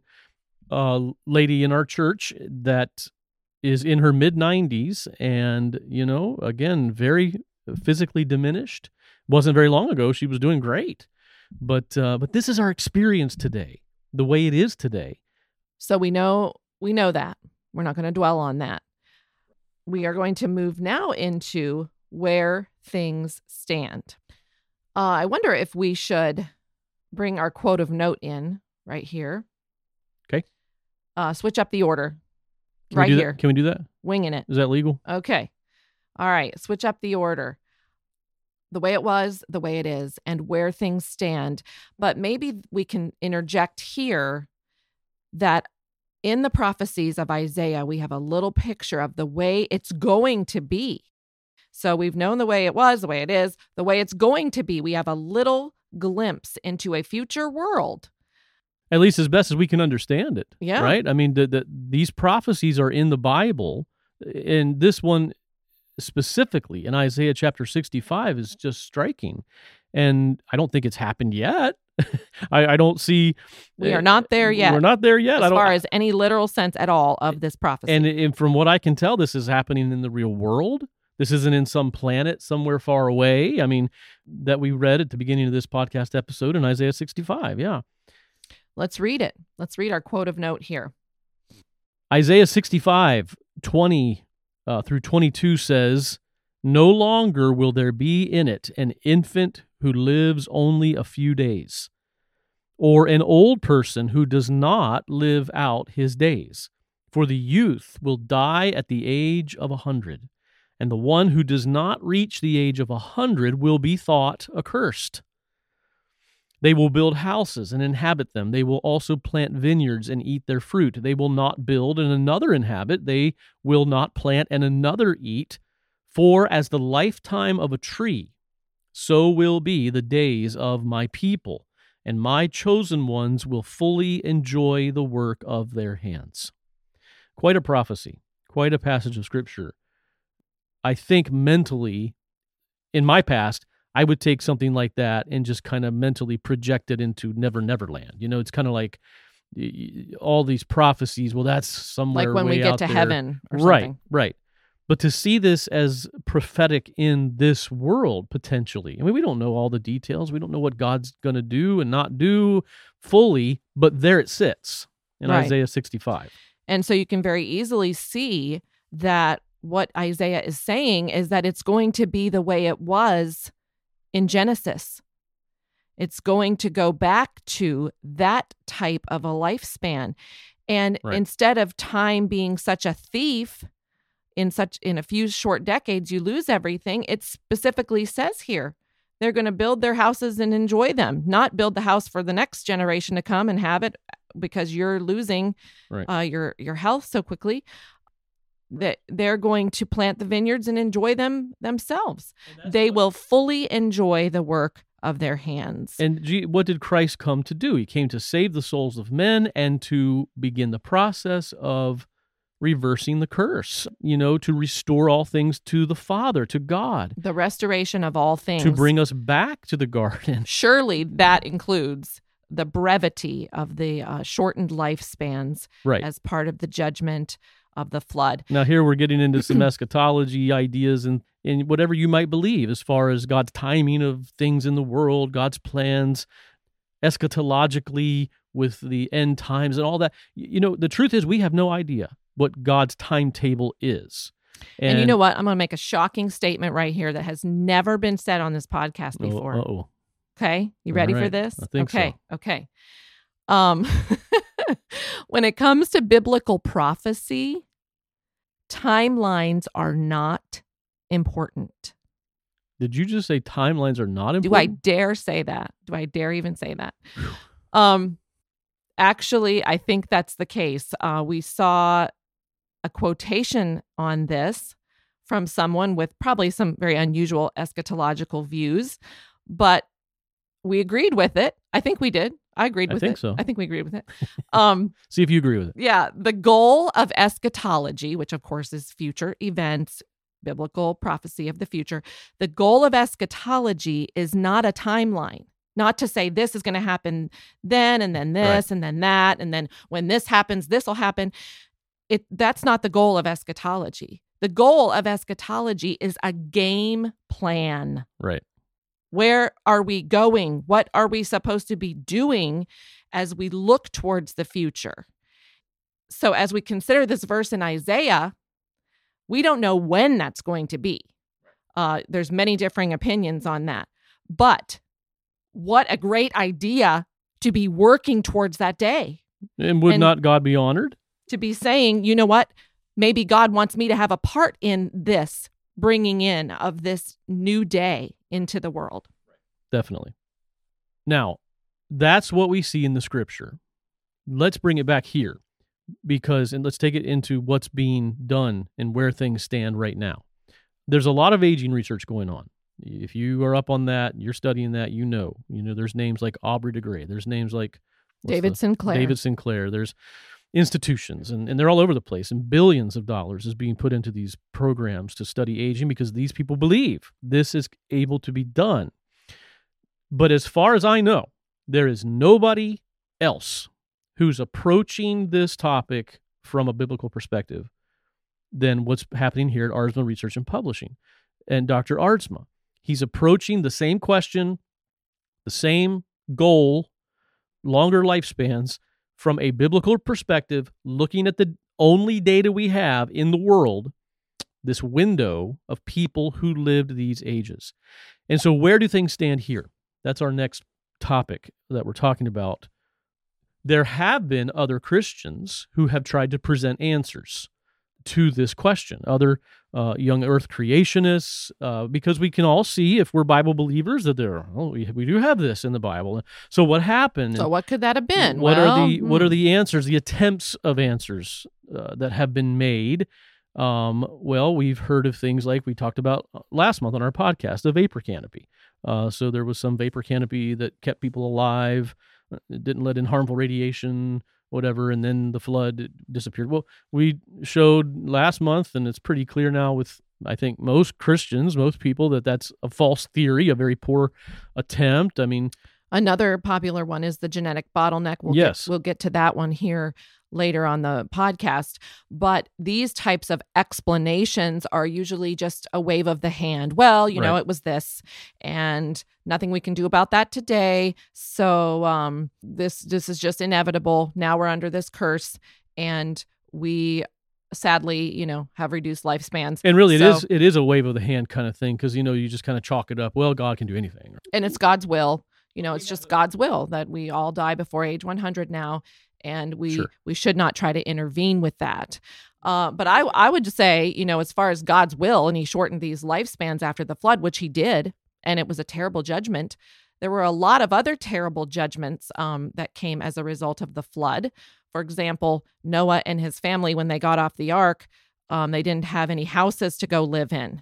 [SPEAKER 1] a lady in our church that is in her mid nineties, and, you know, again, very physically diminished. Wasn't very long ago. She was doing great. But uh, but this is our experience today, the way it is today.
[SPEAKER 2] So we know we know that. We're not going to dwell on that. We are going to move now into where things stand. Uh, I wonder if we should bring our quote of note in right here.
[SPEAKER 1] Okay.
[SPEAKER 2] Uh, switch up the order.
[SPEAKER 1] Can
[SPEAKER 2] right
[SPEAKER 1] we do
[SPEAKER 2] here.
[SPEAKER 1] That? Can we do that?
[SPEAKER 2] Winging it.
[SPEAKER 1] Is that legal?
[SPEAKER 2] Okay. All right. Switch up the order. The way it was, the way it is, and where things stand. But maybe we can interject here that in the prophecies of Isaiah, we have a little picture of the way it's going to be. So we've known the way it was, the way it is, the way it's going to be. We have a little glimpse into a future world.
[SPEAKER 1] At least as best as we can understand it.
[SPEAKER 2] Yeah.
[SPEAKER 1] Right? I mean, the, the, these prophecies are in the Bible, and this one specifically in Isaiah chapter sixty-five is just striking. And I don't think it's happened yet. I, I don't see...
[SPEAKER 2] We are not there yet.
[SPEAKER 1] We're not there yet.
[SPEAKER 2] As
[SPEAKER 1] I don't,
[SPEAKER 2] far as any literal sense at all of this prophecy.
[SPEAKER 1] And, and from what I can tell, this is happening in the real world. This isn't in some planet somewhere far away. I mean, that we read at the beginning of this podcast episode in Isaiah sixty-five. Yeah.
[SPEAKER 2] Let's read it. Let's read our quote of note here.
[SPEAKER 1] Isaiah sixty-five, twenty uh, through twenty-two says, "No longer will there be in it an infant who lives only a few days, or an old person who does not live out his days. For the youth will die at the age of a hundred, and the one who does not reach the age of a hundred will be thought accursed. They will build houses and inhabit them. They will also plant vineyards and eat their fruit. They will not build and another inhabit. They will not plant and another eat. For as the lifetime of a tree, so will be the days of my people, and my chosen ones will fully enjoy the work of their hands." Quite a prophecy, quite a passage of Scripture. I think mentally, in my past, I would take something like that and just kind of mentally project it into Never Never Land. You know, it's kind of like all these prophecies. Well, that's somewhere
[SPEAKER 2] like when
[SPEAKER 1] way
[SPEAKER 2] we get
[SPEAKER 1] out
[SPEAKER 2] to
[SPEAKER 1] there.
[SPEAKER 2] heaven or
[SPEAKER 1] Right,
[SPEAKER 2] something.
[SPEAKER 1] right. But to see this as prophetic in this world, potentially. I mean, we don't know all the details. We don't know what God's going to do and not do fully, but there it sits in
[SPEAKER 2] Right.
[SPEAKER 1] Isaiah sixty-five.
[SPEAKER 2] And so you can very easily see that what Isaiah is saying is that it's going to be the way it was in Genesis. It's going to go back to that type of a lifespan. And
[SPEAKER 1] Right.
[SPEAKER 2] instead of time being such a thief, in such in a few short decades, you lose everything. It specifically says here, they're going to build their houses and enjoy them, not build the house for the next generation to come and have it because you're losing
[SPEAKER 1] Right.
[SPEAKER 2] uh, your your health so quickly. That they're going to plant the vineyards and enjoy them themselves. They will fully enjoy the work of their hands.
[SPEAKER 1] And gee, what did Christ come to do? He came to save the souls of men and to begin the process of reversing the curse, you know, to restore all things to the Father, to God,
[SPEAKER 2] The restoration of all things.
[SPEAKER 1] to bring us back to the garden.
[SPEAKER 2] Surely that includes the brevity of the uh, shortened lifespans
[SPEAKER 1] Right.
[SPEAKER 2] as part of the judgment of the flood.
[SPEAKER 1] Now here we're getting into some eschatology ideas and, and whatever you might believe as far as God's timing of things in the world, God's plans, eschatologically with the end times and all that. You know, the truth is we have no idea what God's timetable is.
[SPEAKER 2] And, and you know what? I'm going to make a shocking statement right here that has never been said on this podcast before.
[SPEAKER 1] Oh, uh-oh.
[SPEAKER 2] Okay, you ready
[SPEAKER 1] All
[SPEAKER 2] for
[SPEAKER 1] right.
[SPEAKER 2] this?
[SPEAKER 1] I think
[SPEAKER 2] okay,
[SPEAKER 1] so.
[SPEAKER 2] okay. Um, when it comes to biblical prophecy, timelines are not important.
[SPEAKER 1] Did you just say timelines are not important?
[SPEAKER 2] Do I dare say that? Do I dare even say that? um, actually, I think that's the case. Uh, we saw a quotation on this from someone with probably some very unusual eschatological views, but we agreed with it. I think we did. I agreed
[SPEAKER 1] I
[SPEAKER 2] with
[SPEAKER 1] think
[SPEAKER 2] it.
[SPEAKER 1] so.
[SPEAKER 2] I think we agreed with it. Um,
[SPEAKER 1] See if you agree with it.
[SPEAKER 2] yeah, the goal of eschatology, which of course is future events, biblical prophecy of the future, the goal of eschatology is not a timeline. Not to say this is going to happen then and then this
[SPEAKER 1] Right.
[SPEAKER 2] and then that and then when this happens, this will happen. It that's not the goal of eschatology. The goal of eschatology is a game plan.
[SPEAKER 1] Right.
[SPEAKER 2] Where are we going? What are we supposed to be doing as we look towards the future? So as we consider this verse in Isaiah, we don't know when that's going to be. Uh, there's many differing opinions on that. But what a great idea to be working towards that day.
[SPEAKER 1] And would
[SPEAKER 2] And-
[SPEAKER 1] not God be honored?
[SPEAKER 2] To be saying, you know what? Maybe God wants me to have a part in this bringing in of this new day into the world.
[SPEAKER 1] Definitely. Now, that's what we see in the scripture. Let's bring it back here because, and let's take it into what's being done and where things stand right now. There's a lot of aging research going on. If you are up on that, you're studying that, you know, you know, there's names like Aubrey de Grey. There's names like what's
[SPEAKER 2] David
[SPEAKER 1] the-
[SPEAKER 2] Sinclair.
[SPEAKER 1] David Sinclair. There's institutions, and, and they're all over the place, and billions of dollars is being put into these programs to study aging because these people believe this is able to be done. But as far as I know, there is nobody else who's approaching this topic from a biblical perspective than what's happening here at Aardsma Research and Publishing. And Doctor Aardsma, he's approaching the same question, the same goal, longer lifespans from a biblical perspective, looking at the only data we have in the world, this window of people who lived these ages. And so where do things stand here? That's our next topic that we're talking about. There have been other Christians who have tried to present answers to this question, other uh, young earth creationists, uh, because we can all see, if we're Bible believers, that there, oh, we, we do have this in the Bible. So what happened?
[SPEAKER 2] So what could that have been?
[SPEAKER 1] What
[SPEAKER 2] well,
[SPEAKER 1] are the
[SPEAKER 2] hmm.
[SPEAKER 1] what are the answers, the attempts of answers uh, that have been made? Um, well, we've heard of things like we talked about last month on our podcast, the vapor canopy. Uh, so there was some vapor canopy that kept people alive, it didn't let in harmful radiation, whatever, and then the flood disappeared. Well, we showed last month, and it's pretty clear now with, I think, most Christians, most people, that that's a false theory, a very poor attempt. I mean,
[SPEAKER 2] another popular one is the genetic bottleneck. We'll
[SPEAKER 1] yes.
[SPEAKER 2] Get, we'll get to that one here later on the podcast. But these types of explanations are usually just a wave of the hand. Well, you
[SPEAKER 1] right.
[SPEAKER 2] know, it was this, and nothing we can do about that today. So um, this this is just inevitable. Now we're under this curse, and we sadly, you know, have reduced lifespans.
[SPEAKER 1] And really,
[SPEAKER 2] so,
[SPEAKER 1] it is it is a wave of the hand kind of thing, because, you know, you just kind of chalk it up. Well, God can do anything.
[SPEAKER 2] And it's God's will. You know, it's just God's will that we all die before age one hundred now. And we
[SPEAKER 1] Sure.
[SPEAKER 2] we should not try to intervene with that. Uh, but I I would just say, you know, as far as God's will, and he shortened these lifespans after the flood, which he did, and it was a terrible judgment. There were a lot of other terrible judgments um, that came as a result of the flood. For example, Noah and his family, when they got off the ark, um, they didn't have any houses to go live in.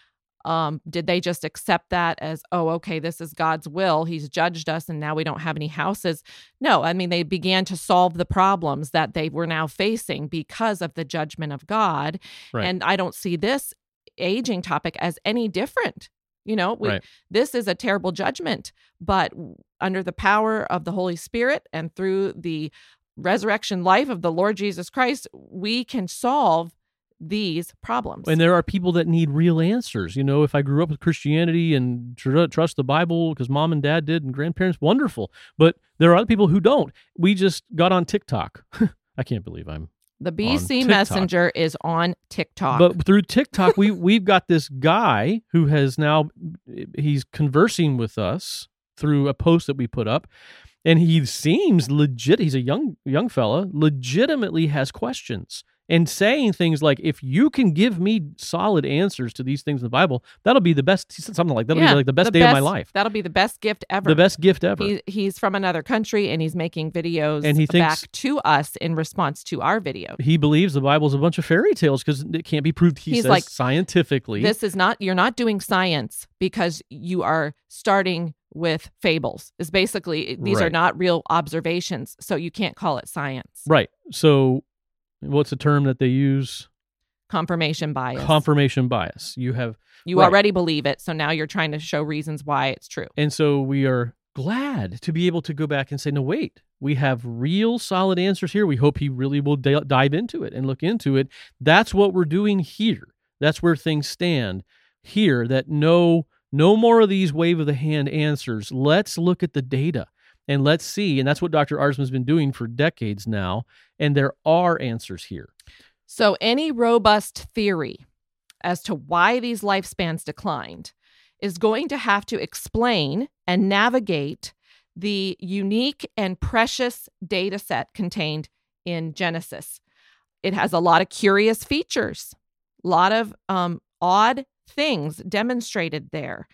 [SPEAKER 2] Um, did they just accept that as, oh, okay, this is God's will, he's judged us, and now we don't have any houses? No, I mean, they began to solve the problems that they were now facing because of the judgment of God.
[SPEAKER 1] Right.
[SPEAKER 2] And I don't see this aging topic as any different. You know, we,
[SPEAKER 1] right.
[SPEAKER 2] this is a terrible judgment, but under the power of the Holy Spirit and through the resurrection life of the Lord Jesus Christ, we can solve these problems.
[SPEAKER 1] And there are people that need real answers. You know, if I grew up with Christianity and tr- trust the Bible because mom and dad did and grandparents, wonderful. But there are other people who don't. We just got on TikTok. I can't believe I'm
[SPEAKER 2] The B C
[SPEAKER 1] on
[SPEAKER 2] Messenger is on TikTok.
[SPEAKER 1] But through TikTok, we, we've got this guy who has now, he's conversing with us through a post that we put up. And he seems legit. He's a young young fella, legitimately has questions. And saying things like, if you can give me solid answers to these things in the Bible, that'll be the best, he said something like, that'll
[SPEAKER 2] yeah,
[SPEAKER 1] be like the best
[SPEAKER 2] the
[SPEAKER 1] day
[SPEAKER 2] best,
[SPEAKER 1] of my life.
[SPEAKER 2] That'll be the best gift ever.
[SPEAKER 1] The best gift ever.
[SPEAKER 2] He, he's from another country, and he's making videos
[SPEAKER 1] and he thinks,
[SPEAKER 2] back to us in response to our video.
[SPEAKER 1] He believes the Bible's a bunch of fairy tales because it can't be proved, he
[SPEAKER 2] he's
[SPEAKER 1] says,
[SPEAKER 2] like,
[SPEAKER 1] scientifically.
[SPEAKER 2] This is not, you're not doing science because you are starting with fables. Is basically, these
[SPEAKER 1] right.
[SPEAKER 2] are not real observations, so you can't call it science.
[SPEAKER 1] Right. So what's the term that they use?
[SPEAKER 2] Confirmation bias.
[SPEAKER 1] Confirmation bias. You have
[SPEAKER 2] You
[SPEAKER 1] right.
[SPEAKER 2] already believe it, so now you're trying to show reasons why it's true.
[SPEAKER 1] And so we are glad to be able to go back and say, no, wait, we have real solid answers here. We hope he really will d- dive into it and look into it. That's what we're doing here. That's where things stand here, that no, no more of these wave of the hand answers. Let's look at the data and let's see. And that's what Doctor Aardsma's been doing for decades now. And there are answers here.
[SPEAKER 2] So any robust theory as to why these lifespans declined is going to have to explain and navigate the unique and precious data set contained in Genesis. It has a lot of curious features, a lot of um, odd things demonstrated there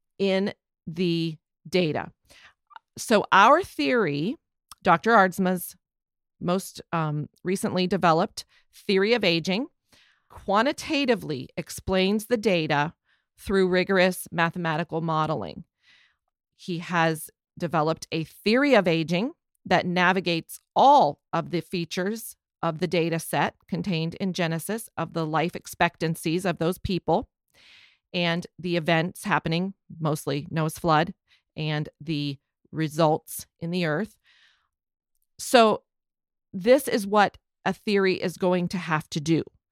[SPEAKER 2] in the data. So our theory, Doctor Aardsma's most um, recently developed theory of aging, quantitatively explains the data through rigorous mathematical modeling. He has developed a theory of aging that navigates all of the features of the data set contained in Genesis, of the life expectancies of those people and the events happening, mostly Noah's flood, and the results in the earth. So this is what a theory is going to have to do.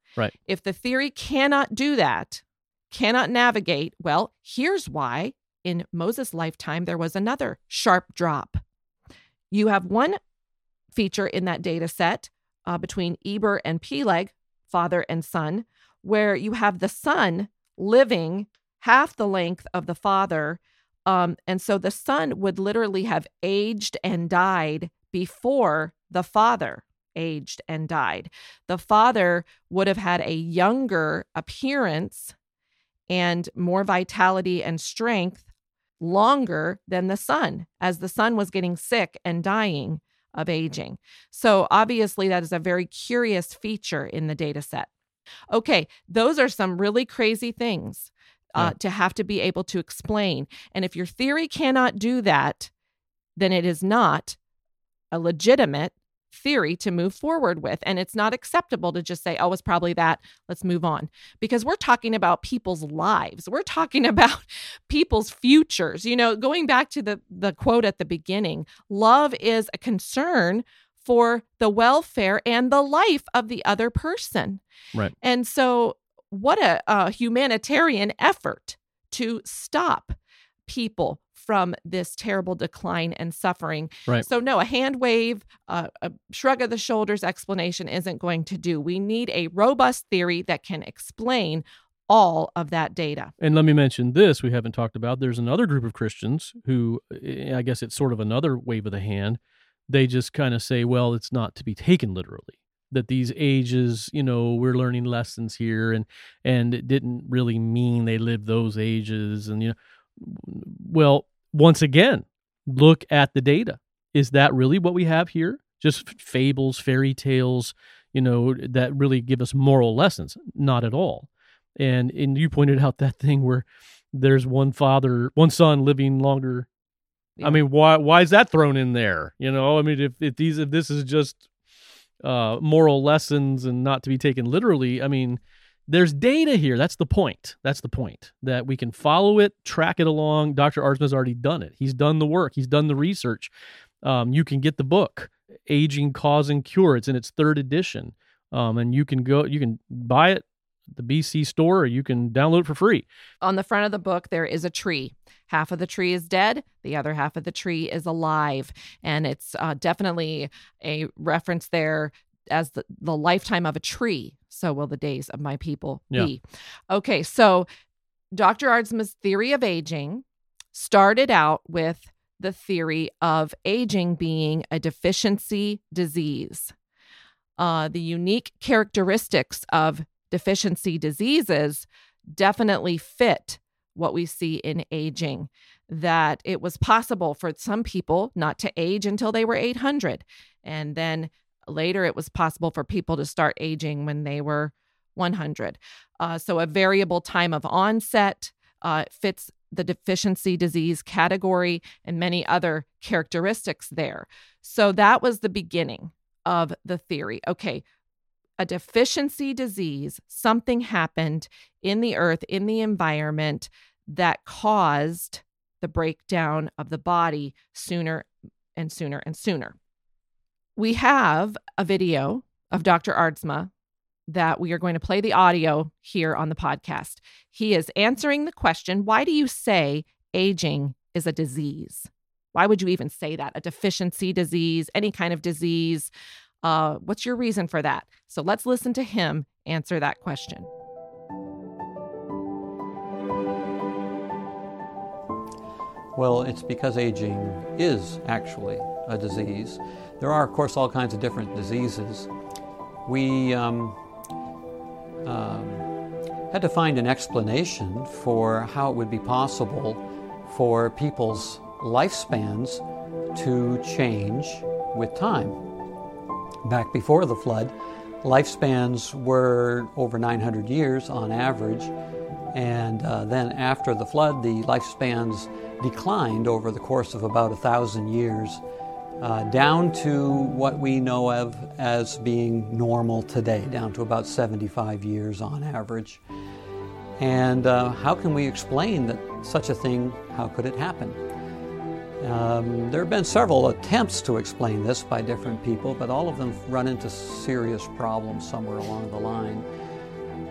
[SPEAKER 1] Right.
[SPEAKER 2] If the theory cannot do that, cannot navigate, well, here's why in Moses' lifetime there was another sharp drop. You have one feature in that data set uh, between Eber and Peleg, father and son, where you have the son living half the length of the father. Um, and so the son would literally have aged and died before the father aged and died. The father would have had a younger appearance and more vitality and strength longer than the son, as the son was getting sick and dying of aging. So obviously that is a very curious feature in the data set. Okay, those are some really crazy things uh, yeah. to have to be able to explain. And if your theory cannot do that, then it is not a legitimate theory to move forward with. And it's not acceptable to just say, oh, it's probably that. Let's move on. Because we're talking about people's lives. We're talking about people's futures. You know, going back to the, the quote at the beginning, love is a concern for the welfare and the life of the other person.
[SPEAKER 1] Right.
[SPEAKER 2] And so what a, a humanitarian effort to stop people from this terrible decline and suffering.
[SPEAKER 1] Right.
[SPEAKER 2] So no, a hand wave, uh, a shrug of the shoulders explanation isn't going to do. We need a robust theory that can explain all of that data.
[SPEAKER 1] And let me mention this, we haven't talked about. There's another group of Christians who, I guess it's sort of another wave of the hand. They just kind of say, well, it's not to be taken literally. That these ages, you know, we're learning lessons here, and and it didn't really mean they lived those ages. And, you know, well, once again, look at the data. Is that really what we have here? Just fables, fairy tales, you know, that really give us moral lessons? Not at all. And and you pointed out that thing where there's one father, one son living longer. Yeah. I mean, why why is that thrown in there? You know, I mean, if, if these if this is just uh, moral lessons and not to be taken literally, I mean, there's data here. That's the point. That's the point, that we can follow it, track it along. Doctor Aardsma's already done it. He's done the work. He's done the research. Um, you can get the book, Aging, Cause, and Cure. It's in its third edition. Um, and you can go, you can buy it at the B C store, or you can download it for free.
[SPEAKER 2] On the front of the book, there is a tree. Half of the tree is dead. The other half of the tree is alive. And it's uh, definitely a reference there as the, the lifetime of a tree. So will the days of my people
[SPEAKER 1] yeah.
[SPEAKER 2] be. Okay, so Doctor Aardsma's theory of aging started out with the theory of aging being a deficiency disease. Uh, the unique characteristics of deficiency diseases definitely fit what we see in aging, that it was possible for some people not to age until they were eight hundred. And then later it was possible for people to start aging when they were one hundred. Uh, so a variable time of onset uh, fits the deficiency disease category and many other characteristics there. So that was the beginning of the theory. Okay, a deficiency disease, something happened in the earth, in the environment that caused the breakdown of the body sooner and sooner and sooner. We have a video of Doctor Aardsma that we are going to play the audio here on the podcast. He is answering the question, why do you say aging is a disease? Why would you even say that? A deficiency disease, any kind of disease? Uh, what's your reason for that? So let's listen to him answer that question.
[SPEAKER 3] Well, it's because aging is actually a disease. There are, of course, all kinds of different diseases. We um, um, had to find an explanation for how it would be possible for people's lifespans to change with time. Back before the flood, lifespans were over nine hundred years on average, and uh, then after the flood, the lifespans declined over the course of about a thousand years, uh, down to what we know of as being normal today, down to about seventy-five years on average. And uh, how can we explain that such a thing, how could it happen? Um, there have been several attempts to explain this by different people, but all of them run into serious problems somewhere along the line.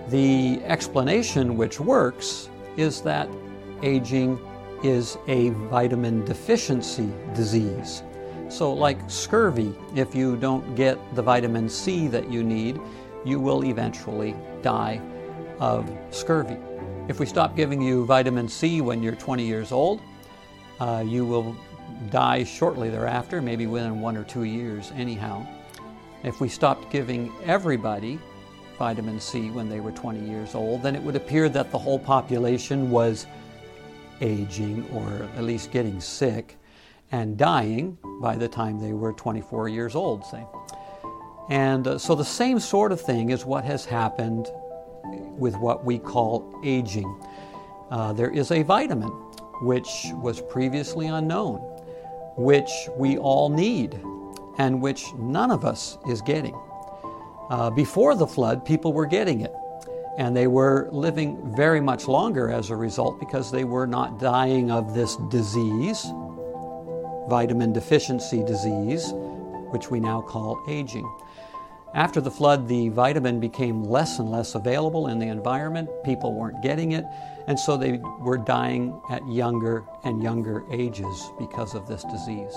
[SPEAKER 3] The explanation which works is that aging is a vitamin deficiency disease. So like scurvy, if you don't get the vitamin C that you need, you will eventually die of scurvy. If we stop giving you vitamin C when you're twenty years old, uh, you will die shortly thereafter, maybe within one or two years anyhow. If we stopped giving everybody vitamin C when they were twenty years old, then it would appear that the whole population was aging, or at least getting sick and dying by the time they were twenty-four years old, say. And uh, so the same sort of thing is what has happened with what we call aging. Uh, there is a vitamin which was previously unknown, which we all need, and which none of us is getting. Uh, before the flood, people were getting it, and they were living very much longer as a result because they were not dying of this disease, vitamin deficiency disease, which we now call aging. After the flood, the vitamin became less and less available in the environment. People weren't getting it, and so they were dying at younger and younger ages because of this disease.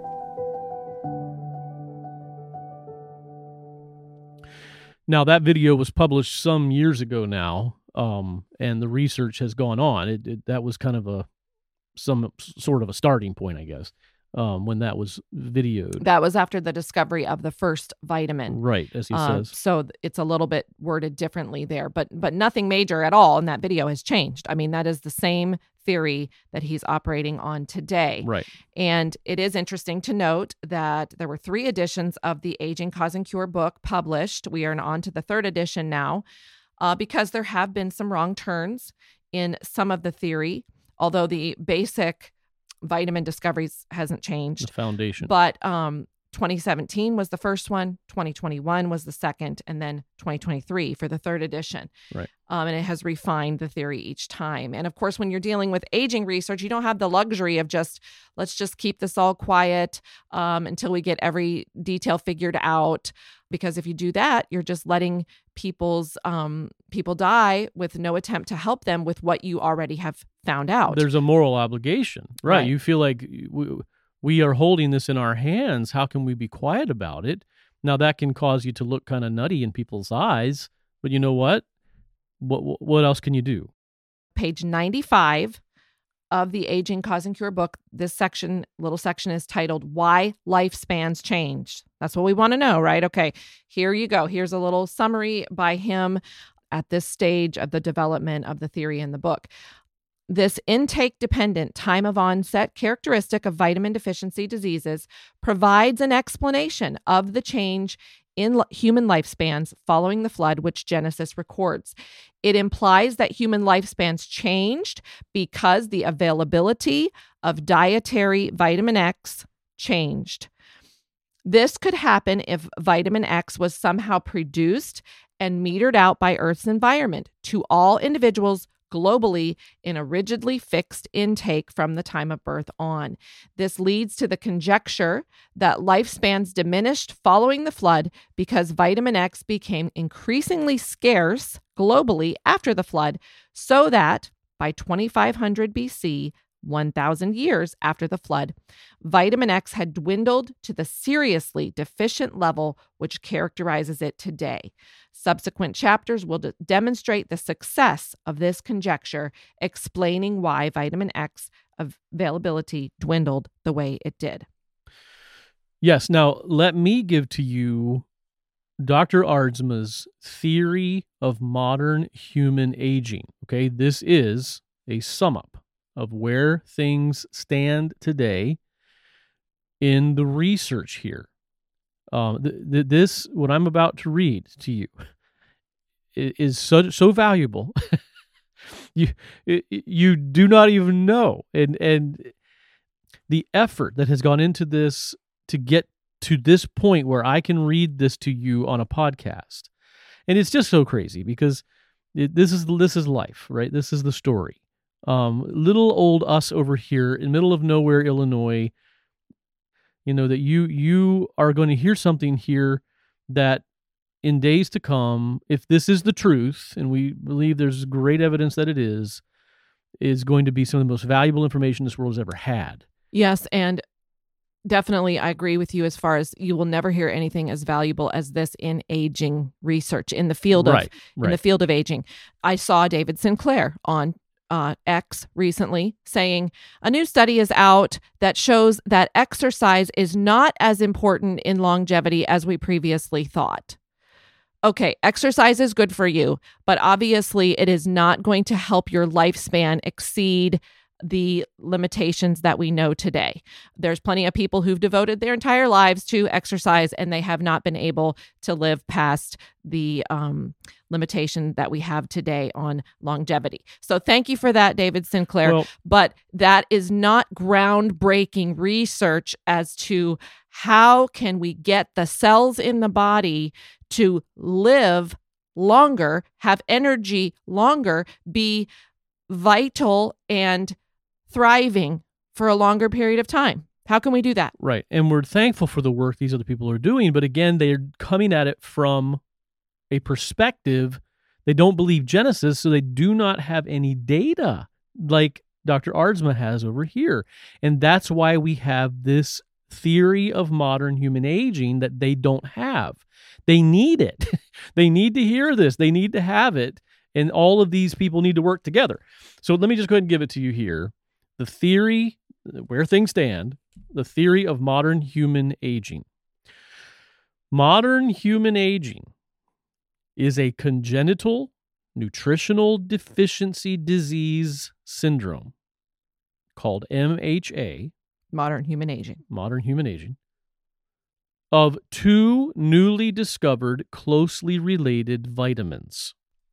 [SPEAKER 1] Now, that video was published some years ago now, um, and the research has gone on. It, it, that was kind of a some sort of a starting point, I guess, um, when that was videoed.
[SPEAKER 2] That was after the discovery of the first vitamin.
[SPEAKER 1] Right, as he
[SPEAKER 2] Uh,
[SPEAKER 1] says.
[SPEAKER 2] so it's a little bit worded differently there, but but nothing major at all in that video has changed. I mean, that is the same theory that he's operating on today.
[SPEAKER 1] Right.
[SPEAKER 2] And it is interesting to note that there were three editions of the Aging, Cause, and Cure book published. We are on to the third edition now, uh, because there have been some wrong turns in some of the theory, although the basic vitamin discoveries hasn't changed.
[SPEAKER 1] The foundation.
[SPEAKER 2] But um, twenty seventeen was the first one, twenty twenty-one was the second, and then twenty twenty-three for the third edition.
[SPEAKER 1] Right.
[SPEAKER 2] Um, and it has refined the theory each time. And of course, when you're dealing with aging research, you don't have the luxury of just, let's just keep this all quiet um, until we get every detail figured out. Because if you do that, you're just letting people's um, people die with no attempt to help them with what you already have found out.
[SPEAKER 1] There's a moral obligation, right?
[SPEAKER 2] Right.
[SPEAKER 1] You feel like we, we are holding this in our hands. How can we be quiet about it? Now, that can cause you to look kind of nutty in people's eyes, but you know what? What what else can you do?
[SPEAKER 2] Page ninety-five of the Aging, Cause, and Cure book, this section, little section is titled, Why Lifespans Changed. That's what we want to know, right? Okay, here you go. Here's a little summary by him at this stage of the development of the theory in the book. This intake-dependent time of onset characteristic of vitamin deficiency diseases provides an explanation of the change in human lifespans following the flood, which Genesis records. It implies that human lifespans changed because the availability of dietary vitamin X changed. This could happen if vitamin X was somehow produced and metered out by Earth's environment to all individuals globally in a rigidly fixed intake from the time of birth on. This leads to the conjecture that lifespans diminished following the flood because vitamin X became increasingly scarce globally after the flood, so that by twenty-five hundred B C, one thousand years after the flood, vitamin X had dwindled to the seriously deficient level which characterizes it today. Subsequent chapters will de- demonstrate the success of this conjecture, explaining why vitamin X availability dwindled the way it did.
[SPEAKER 1] Yes. Now, let me give to you Doctor Aardsma's theory of modern human aging. Okay, this is a sum up of where things stand today in the research here. Um, th- th- this, what I'm about to read to you, is so so valuable. you you do not even know, and and the effort that has gone into this to get to this point where I can read this to you on a podcast, and it's just so crazy because it, this is this is life, right? This is the story. Um, little old us over here in the middle of nowhere, Illinois. You know that you you are going to hear something here that in days to come, if this is the truth, and we believe there's great evidence that it is, is going to be some of the most valuable information this world has ever had.
[SPEAKER 2] Yes, and definitely I agree with you as far as you will never hear anything as valuable as this in aging research in the field of
[SPEAKER 1] Right,
[SPEAKER 2] in
[SPEAKER 1] right.
[SPEAKER 2] the field of aging. I saw David Sinclair on uh, X recently saying a new study is out that shows that exercise is not as important in longevity as we previously thought. Okay, exercise is good for you, but obviously it is not going to help your lifespan exceed the limitations that we know today. There's plenty of people who've devoted their entire lives to exercise and they have not been able to live past the um, limitation that we have today on longevity. So thank you for that, David Sinclair.
[SPEAKER 1] Well-
[SPEAKER 2] but that is not groundbreaking research as to how can we get the cells in the body to live longer, have energy longer, be vital and thriving for a longer period of time. How can we do that?
[SPEAKER 1] Right. And we're thankful for the work these other people are doing. But again, they're coming at it from a perspective. They don't believe Genesis, so they do not have any data like Doctor Aardsma has over here. And that's why we have this theory of modern human aging that they don't have. They need it. They need to hear this. They need to have it. And all of these people need to work together. So let me just go ahead and give it to you here. The theory, where things stand, the theory of modern human aging. Modern human aging is a congenital nutritional deficiency disease syndrome called M H A,
[SPEAKER 2] Modern human aging.
[SPEAKER 1] modern human aging, of two newly discovered closely related vitamins.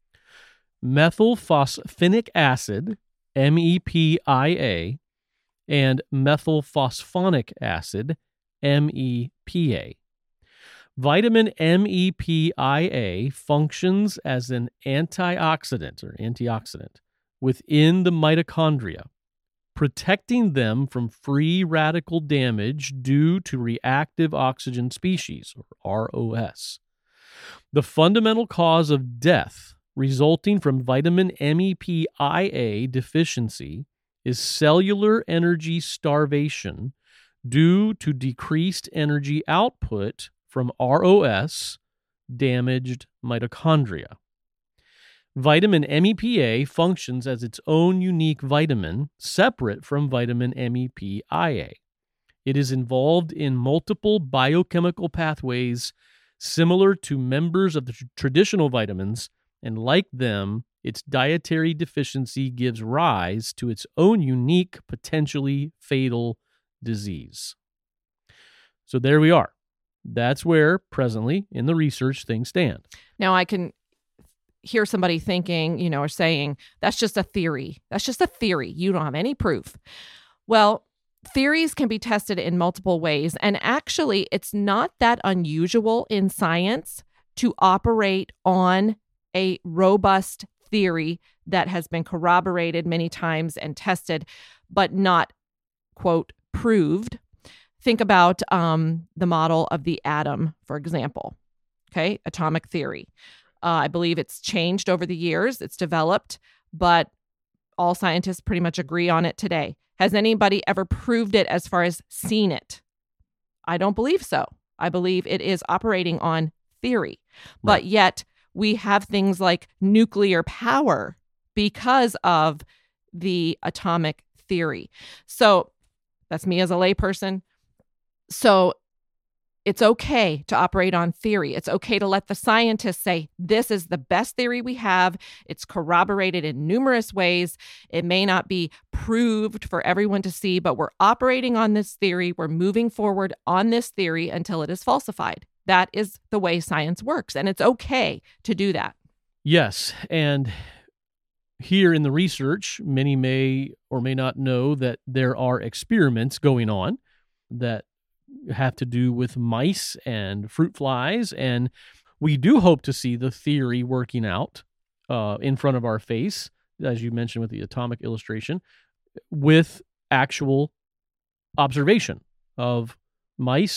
[SPEAKER 1] Methylphosphinic acid, M E P I A, and methylphosphonic acid, M E P A. Vitamin M E P I A functions as an antioxidant or antioxidant within the mitochondria, protecting them from free radical damage due to reactive oxygen species, or R O S. The fundamental cause of death resulting from vitamin M E P I A deficiency is cellular energy starvation due to decreased energy output from R O S damaged mitochondria. Vitamin M E P A functions as its own unique vitamin, separate from vitamin M E P I A. It is involved in multiple biochemical pathways similar to members of the tr- traditional vitamins, and like them, its dietary deficiency gives rise to its own unique, potentially fatal disease. So there we are. That's where, presently, in the research, things stand.
[SPEAKER 2] Now I can hear somebody thinking, you know, or saying, that's just a theory. That's just a theory. You don't have any proof. Well, theories can be tested in multiple ways. And actually, it's not that unusual in science to operate on a robust theory that has been corroborated many times and tested, but not, quote, proved. Think about um, the model of the atom, for example. Okay, atomic theory. Uh, I believe it's changed over the years. It's developed, but all scientists pretty much agree on it today. Has anybody ever proved it as far as seen it? I don't believe so. I believe it is operating on theory. But
[SPEAKER 1] Right.
[SPEAKER 2] yet we have things like nuclear power because of the atomic theory. So that's me as a layperson. So it's okay to operate on theory. It's okay to let the scientists say, this is the best theory we have. It's corroborated in numerous ways. It may not be proved for everyone to see, but we're operating on this theory. We're moving forward on this theory until it is falsified. That is the way science works, and it's okay to do that.
[SPEAKER 1] Yes, and here in the research, many may or may not know that there are experiments going on that have to do with mice and fruit flies, and we do hope to see the theory working out uh, in front of our face, as you mentioned with the atomic illustration, with actual observation of mice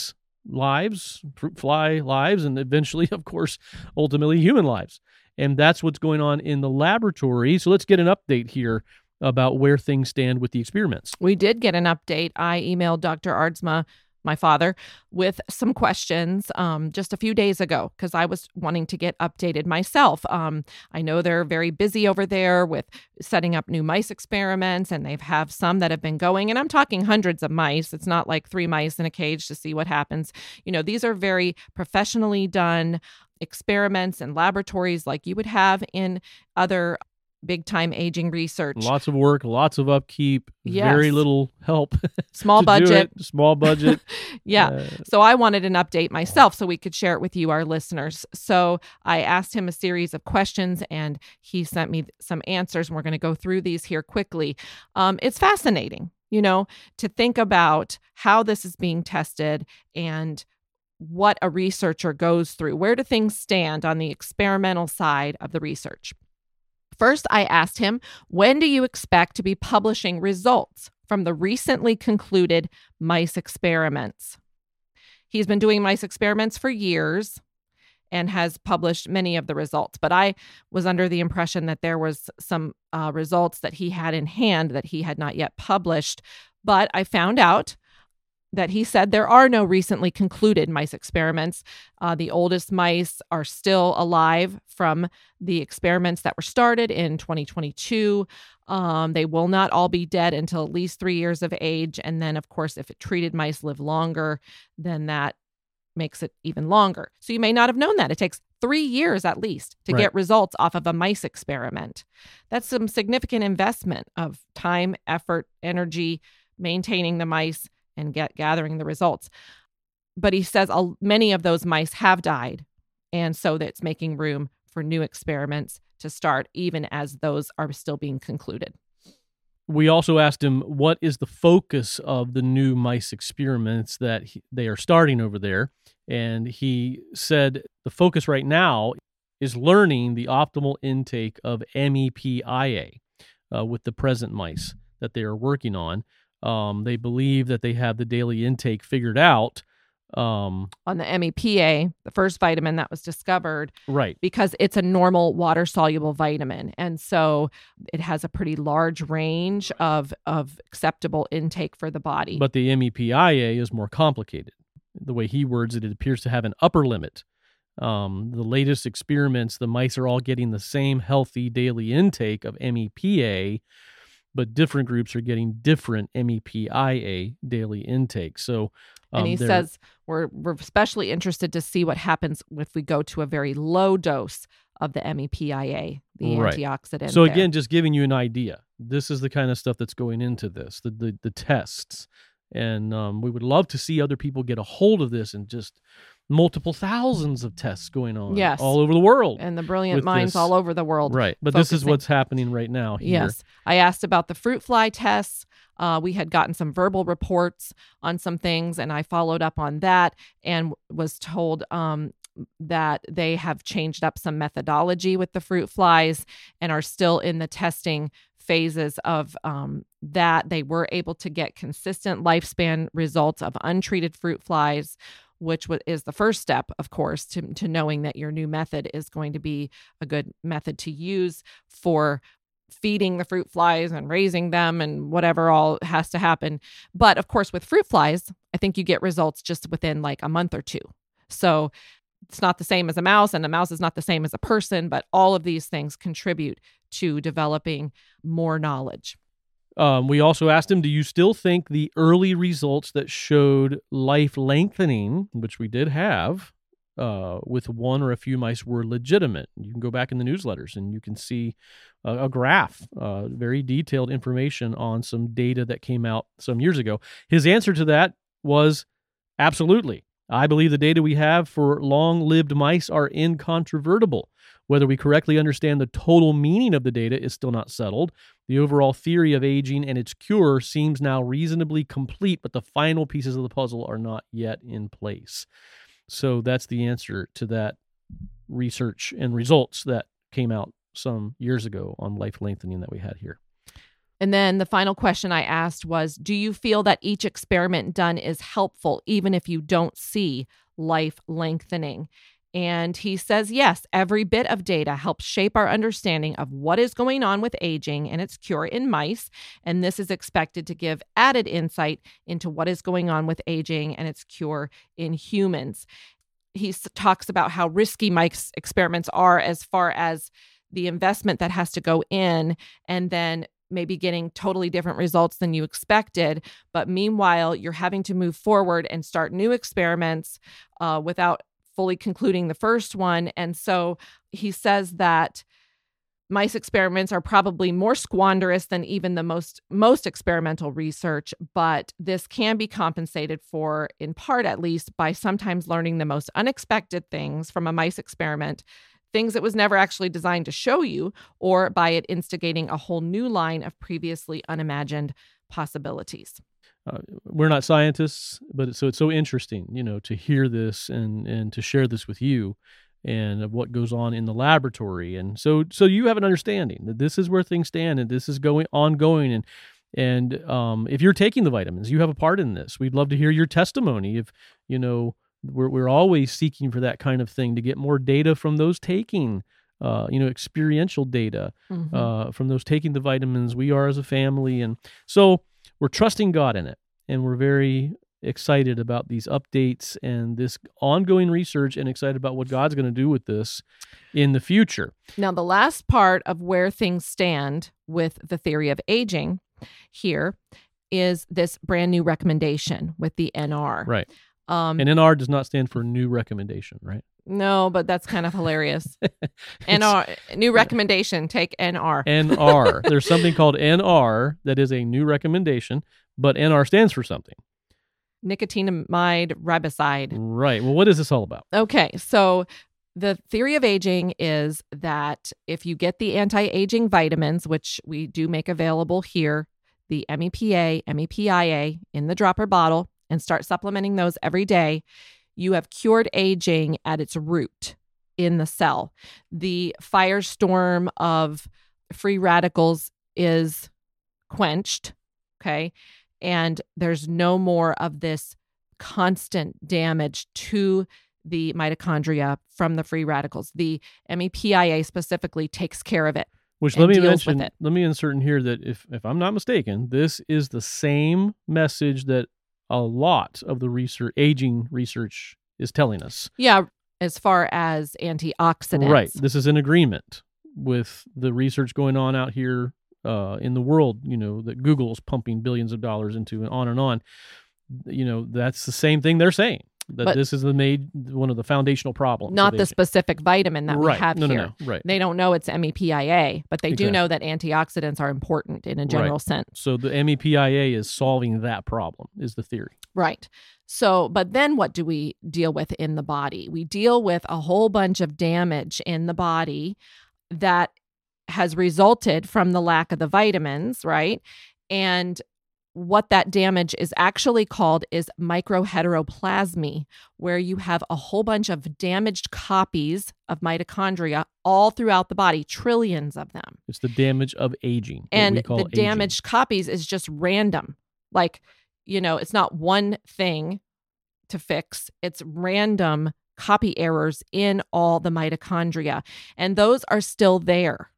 [SPEAKER 1] lives, fruit fly lives, and eventually, of course, ultimately human lives. And that's what's going on in the laboratory. So let's get an update here about where things stand with the experiments.
[SPEAKER 2] We did get an update. I emailed Doctor Aardsma, my father, with some questions um, just a few days ago because I was wanting to get updated myself. Um, I know they're very busy over there with setting up new mice experiments, and they have some that have been going. And I'm talking hundreds of mice. It's not like three mice in a cage to see what happens. You know, these are very professionally done experiments and laboratories like you would have in other big-time aging research.
[SPEAKER 1] Lots of work, lots of upkeep,
[SPEAKER 2] yes.
[SPEAKER 1] very little help.
[SPEAKER 2] Small budget.
[SPEAKER 1] Small budget.
[SPEAKER 2] yeah.
[SPEAKER 1] Uh,
[SPEAKER 2] so I wanted an update myself so we could share it with you, our listeners. So I asked him a series of questions, and he sent me some answers, and we're going to go through these here quickly. Um, it's fascinating, you know, to think about how this is being tested and what a researcher goes through. Where do things stand on the experimental side of the research? First, I asked him, when do you expect to be publishing results from the recently concluded mice experiments? He's been doing mice experiments for years and has published many of the results, but I was under the impression that there was some uh, results that he had in hand that he had not yet published, but I found out that he said there are no recently concluded mice experiments. Uh, the oldest mice are still alive from the experiments that were started in twenty twenty-two. Um, they will not all be dead until at least three years of age. And then, of course, if it treated mice live longer, then that makes it even longer. So you may not have known that. It takes three years at least to
[SPEAKER 1] right.
[SPEAKER 2] get results off of a mice experiment. That's some significant investment of time, effort, energy, maintaining the mice, and get gathering the results. But he says uh, many of those mice have died, and so that's making room for new experiments to start, even as those are still being concluded.
[SPEAKER 1] We also asked him, what is the focus of the new mice experiments that he, they are starting over there? And he said the focus right now is learning the optimal intake of M E P I A uh, with the present mice that they are working on. Um, they believe that they have the daily intake figured out. Um,
[SPEAKER 2] on the M E P A, the first vitamin that was discovered.
[SPEAKER 1] Right.
[SPEAKER 2] Because it's a normal water-soluble vitamin. And so it has a pretty large range of, of acceptable intake for the body.
[SPEAKER 1] But the M E P I A is more complicated. The way he words it, it appears to have an upper limit. Um, the latest experiments, the mice are all getting the same healthy daily intake of M E P A, but different groups are getting different M E P I A daily intake. So, um,
[SPEAKER 2] and he says we're we're especially interested to see what happens if we go to a very low dose of the M E P I A, the
[SPEAKER 1] right.
[SPEAKER 2] antioxidant.
[SPEAKER 1] So
[SPEAKER 2] there.
[SPEAKER 1] again, just giving you an idea. This is the kind of stuff that's going into this, the the, the tests, and um, we would love to see other people get a hold of this and just multiple thousands of tests going on
[SPEAKER 2] yes.
[SPEAKER 1] all over the world.
[SPEAKER 2] And the brilliant minds
[SPEAKER 1] this.
[SPEAKER 2] all over the world.
[SPEAKER 1] Right. But
[SPEAKER 2] focusing.
[SPEAKER 1] This is what's happening right now here.
[SPEAKER 2] Yes. I asked about the fruit fly tests. Uh, we had gotten some verbal reports on some things, and I followed up on that and was told um, that they have changed up some methodology with the fruit flies and are still in the testing phases of um, that. They were able to get consistent lifespan results of untreated fruit flies, which is the first step, of course, to, to knowing that your new method is going to be a good method to use for feeding the fruit flies and raising them and whatever all has to happen. But of course, with fruit flies, I think you get results just within like a month or two. So it's not the same as a mouse, and a mouse is not the same as a person, but all of these things contribute to developing more knowledge.
[SPEAKER 1] Um, we also asked him, do you still think the early results that showed life lengthening, which we did have, uh, with one or a few mice were legitimate? You can go back in the newsletters and you can see a, a graph, uh, very detailed information on some data that came out some years ago. His answer to that was absolutely. I believe the data we have for long-lived mice are incontrovertible. Whether we correctly understand the total meaning of the data is still not settled. The overall theory of aging and its cure seems now reasonably complete, but the final pieces of the puzzle are not yet in place. So that's the answer to that research and results that came out some years ago on life lengthening that we had here.
[SPEAKER 2] And then the final question I asked was, do you feel that each experiment done is helpful, even if you don't see life lengthening? And he says, yes, every bit of data helps shape our understanding of what is going on with aging and its cure in mice. And this is expected to give added insight into what is going on with aging and its cure in humans. He s- talks about how risky mice experiments are as far as the investment that has to go in, and then maybe getting totally different results than you expected. But meanwhile, you're having to move forward and start new experiments uh, without fully concluding the first one. And so he says that mice experiments are probably more squanderous than even the most most experimental research, but this can be compensated for, in part at least, by sometimes learning the most unexpected things from a mice experiment, things it was never actually designed to show you, or by it instigating a whole new line of previously unimagined possibilities.
[SPEAKER 1] Uh, we're not scientists, but it's, so it's so interesting, you know, to hear this and and to share this with you, and of what goes on in the laboratory, and so so you have an understanding that this is where things stand, and this is going ongoing, and and um, if you're taking the vitamins, you have a part in this. We'd love to hear your testimony. If you know. We're we're always seeking for that kind of thing, to get more data from those taking, uh, you know, experiential data
[SPEAKER 2] Mm-hmm.
[SPEAKER 1] uh, from those taking the vitamins. We are as a family, and so we're trusting God in it, and we're very excited about these updates and this ongoing research, and excited about what God's going to do with this in the future.
[SPEAKER 2] Now, the last part of where things stand with the theory of aging here is this brand new recommendation with the N R.
[SPEAKER 1] Right.
[SPEAKER 2] Um,
[SPEAKER 1] And N R does not stand for new recommendation, right?
[SPEAKER 2] no, but that's kind of hilarious. N R, new recommendation, take N R.
[SPEAKER 1] N R. There's something called N R that is a new recommendation, but N R stands for something.
[SPEAKER 2] Nicotinamide riboside.
[SPEAKER 1] Right. Well, what is this all about?
[SPEAKER 2] Okay, so the theory of aging is that if you get the anti-aging vitamins, which we do make available here, the M E P A, M E P I A in the dropper bottle, and start supplementing those every day, you have cured aging at its root in the cell. The firestorm of free radicals is quenched, okay? And there's no more of this constant damage to the mitochondria from the free radicals. The M E P I A specifically takes care of it.
[SPEAKER 1] Which
[SPEAKER 2] and
[SPEAKER 1] let me
[SPEAKER 2] deals
[SPEAKER 1] mention,
[SPEAKER 2] with it.
[SPEAKER 1] let me insert in here that if, if I'm not mistaken, this is the same message that a lot of the research, aging research is telling us.
[SPEAKER 2] Yeah, as far as antioxidants.
[SPEAKER 1] Right. This is in agreement with the research going on out here uh, in the world, you know, that Google's pumping billions of dollars into, and on and on. You know, that's the same thing they're saying. That
[SPEAKER 2] But
[SPEAKER 1] this is the made one of the foundational problems.
[SPEAKER 2] not
[SPEAKER 1] of
[SPEAKER 2] the
[SPEAKER 1] aging.
[SPEAKER 2] specific vitamin that
[SPEAKER 1] right.
[SPEAKER 2] we have
[SPEAKER 1] no,
[SPEAKER 2] here.
[SPEAKER 1] No, no, right.
[SPEAKER 2] They don't know it's M E P I A, but they do
[SPEAKER 1] Exactly.
[SPEAKER 2] know that antioxidants are important in a general
[SPEAKER 1] Right.
[SPEAKER 2] sense.
[SPEAKER 1] So the M E P I A is solving that problem, is the theory.
[SPEAKER 2] Right. So, but then what do we deal with in the body? We deal with a whole bunch of damage in the body that has resulted from the lack of the vitamins, right? And what that damage is actually called is microheteroplasmy, where you have a whole bunch of damaged copies of mitochondria all throughout the body, trillions of them.
[SPEAKER 1] It's the damage of aging. what
[SPEAKER 2] And
[SPEAKER 1] we call
[SPEAKER 2] the
[SPEAKER 1] aging.
[SPEAKER 2] damaged copies is just random. Like, you know, it's not one thing to fix, it's random copy errors in all the mitochondria. And those are still there.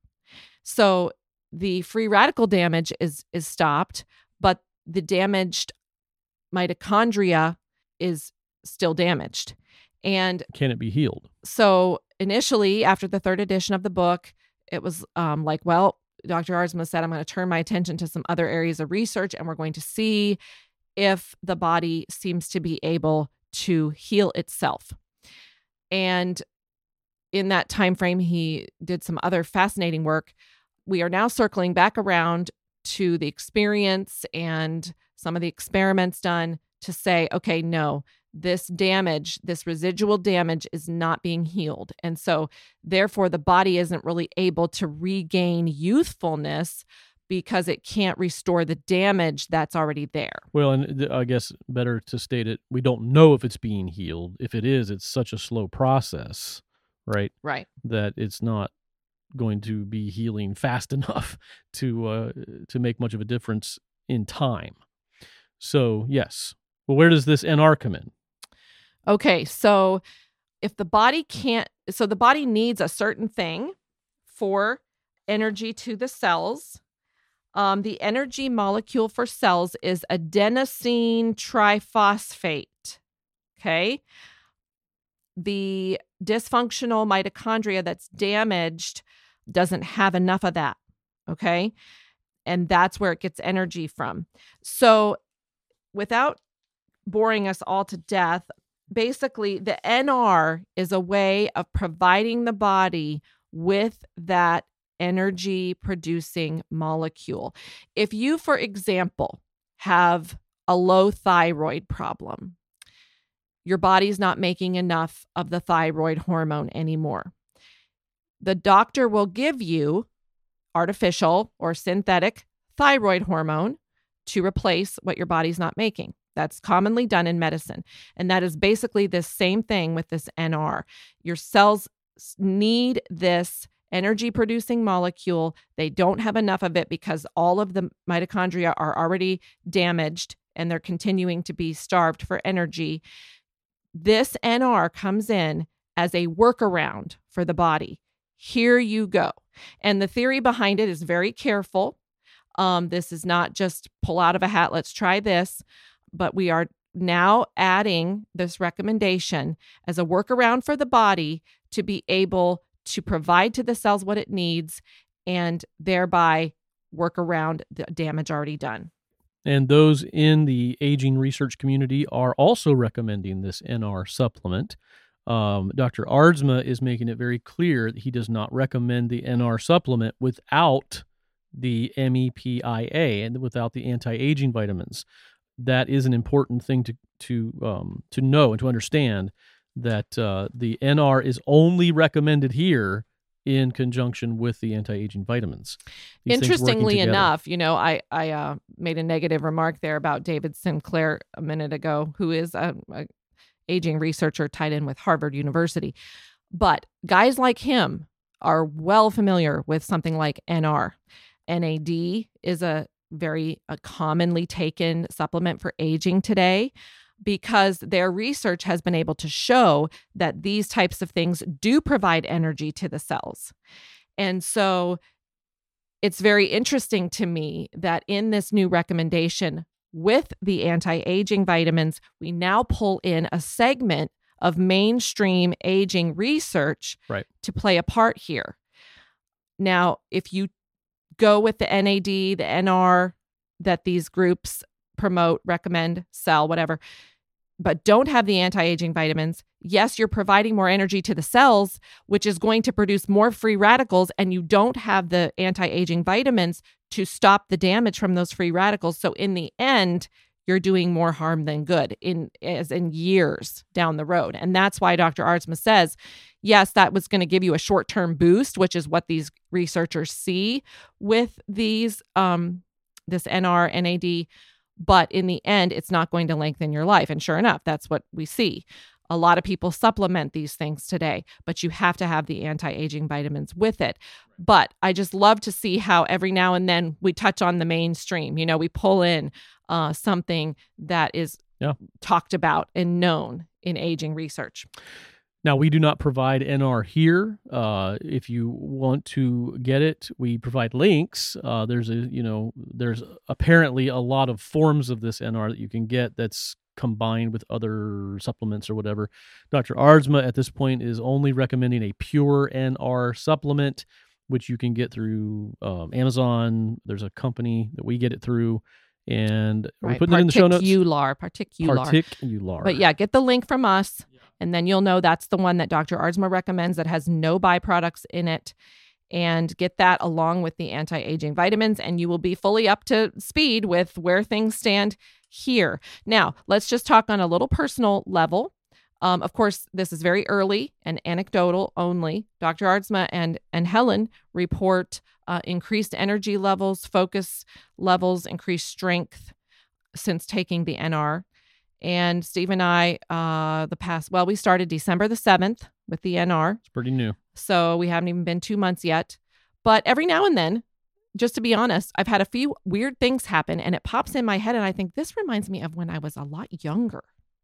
[SPEAKER 2] So the free radical damage is is stopped, but the damaged mitochondria is still damaged. And
[SPEAKER 1] Can it be healed?
[SPEAKER 2] so initially, after the third edition of the book, it was um, like, well, Doctor Arzma said, I'm going to turn my attention to some other areas of research, and we're going to see if the body seems to be able to heal itself. And in that time frame, he did some other fascinating work. We are now circling back around to the experience and some of the experiments done to say, okay, no, this damage, this residual damage is not being healed. And so therefore, the body isn't really able to regain youthfulness because it can't restore the damage that's already there.
[SPEAKER 1] Well, and th- I guess better to state it, we don't know if it's being healed. If it is, it's such a slow process, right?
[SPEAKER 2] Right.
[SPEAKER 1] That it's not going to be healing fast enough to uh, to make much of a difference in time. So, yes. Well, where does this N R come in?
[SPEAKER 2] Okay, so if the body can't, so the body needs a certain thing for energy to the cells. Um, the energy molecule for cells is adenosine triphosphate. Okay. The dysfunctional mitochondria that's damaged doesn't have enough of that. Okay. And that's where it gets energy from. So without boring us all to death, basically the N R is a way of providing the body with that energy producing molecule. If you, for example, have a low thyroid problem, your body's not making enough of the thyroid hormone anymore. The doctor will give you artificial or synthetic thyroid hormone to replace what your body's not making. That's commonly done in medicine. And that is basically the same thing with this N R. Your cells need this energy producing molecule. They don't have enough of it because all of the mitochondria are already damaged and they're continuing to be starved for energy. This N R comes in as a workaround for the body. Here you go. And the theory behind it is very careful. Um, this is not just pull out of a hat, let's try this, but we are now adding this recommendation as a workaround for the body to be able to provide to the cells what it needs and thereby work around the damage already done.
[SPEAKER 1] And those in the aging research community are also recommending this N R supplement. Um, Doctor Aardsma is making it very clear that he does not recommend the N R supplement without the M E P I A and without the anti-aging vitamins. That is an important thing to to um, to know and to understand, that uh, the N R is only recommended here in conjunction with the anti-aging vitamins. These
[SPEAKER 2] Interestingly enough, you know, I, I uh, made a negative remark there about David Sinclair a minute ago, who is a, a aging researcher tied in with Harvard University. But guys like him are well familiar with something like N R. N A D is a very a commonly taken supplement for aging today, because their research has been able to show that these types of things do provide energy to the cells. And so it's very interesting to me that in this new recommendation with the anti-aging vitamins, we now pull in a segment of mainstream aging research
[SPEAKER 1] right.
[SPEAKER 2] to play a part here. Now, if you go with the N A D, the N R that these groups promote, recommend, sell, whatever, but don't have the anti-aging vitamins, yes, you're providing more energy to the cells, which is going to produce more free radicals, and you don't have the anti-aging vitamins to stop the damage from those free radicals. So in the end, you're doing more harm than good in as in years down the road. And that's why Doctor Aardsma says, yes, that was going to give you a short-term boost, which is what these researchers see with these um, this N R, N A D, but in the end, it's not going to lengthen your life. And sure enough, that's what we see. A lot of people supplement these things today, but you have to have the anti-aging vitamins with it. But I just love to see how every now and then we touch on the mainstream. You know, we pull in uh, something that is
[SPEAKER 1] yeah.
[SPEAKER 2] talked about and known in aging research.
[SPEAKER 1] Now, we do not provide N R here. Uh, if you want to get it, we provide links. Uh, there's a, you know, there's apparently a lot of forms of this N R that you can get that's combined with other supplements or whatever. Doctor Aardsma at this point is only recommending a pure N R supplement, which you can get through um, Amazon. There's a company that we get it through. And are
[SPEAKER 2] right.
[SPEAKER 1] we putting it in the show notes?
[SPEAKER 2] Particular, particular.
[SPEAKER 1] Particular.
[SPEAKER 2] But yeah, get the link from us, yeah. and then you'll know that's the one that Doctor Aardsma recommends that has no byproducts in it. And get that along with the anti-aging vitamins, and you will be fully up to speed with where things stand here. Now, let's just talk on a little personal level. Um, of course, this is very early and anecdotal only. Doctor Aardsma and, and Helen report uh, increased energy levels, focus levels, increased strength since taking the N R. And Steve and I, uh, the past, well, we started December the seventh with the N R.
[SPEAKER 1] It's pretty new.
[SPEAKER 2] So we haven't even been two months yet. But every now and then, just to be honest, I've had a few weird things happen and it pops in my head and I think this reminds me of when I was a lot younger.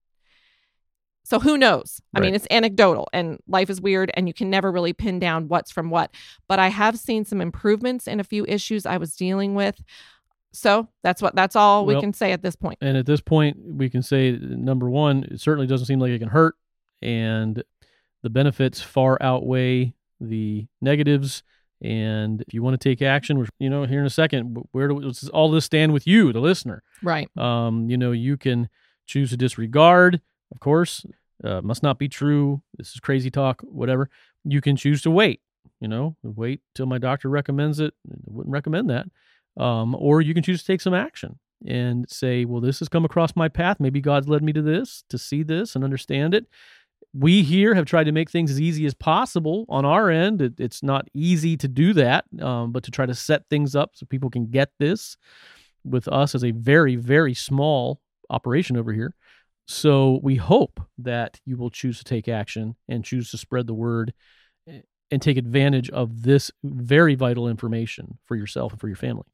[SPEAKER 2] So who knows? I
[SPEAKER 1] Right.
[SPEAKER 2] mean, it's anecdotal and life is weird and you can never really pin down what's from what. But I have seen some improvements in a few issues I was dealing with. So that's what that's all we
[SPEAKER 1] Well,
[SPEAKER 2] can say at this point.
[SPEAKER 1] And at this point, we can say, number one, it certainly doesn't seem like it can hurt, and the benefits far outweigh the negatives. And if you want to take action, we're, you know, here in a second, where does all this stand with you, the listener?
[SPEAKER 2] Right.
[SPEAKER 1] Um, you know, you can choose to disregard, of course, uh, must not be true. This is crazy talk, whatever. You can choose to wait, you know, wait till my doctor recommends it. I wouldn't recommend that. Um, or you can choose to take some action and say, well, this has come across my path. Maybe God's led me to this, to see this and understand it. We here have tried to make things as easy as possible on our end. It, it's not easy to do that, um, but to try to set things up so people can get this with us as a very, very small operation over here. So we hope that you will choose to take action and choose to spread the word and take advantage of this very vital information for yourself and for your family.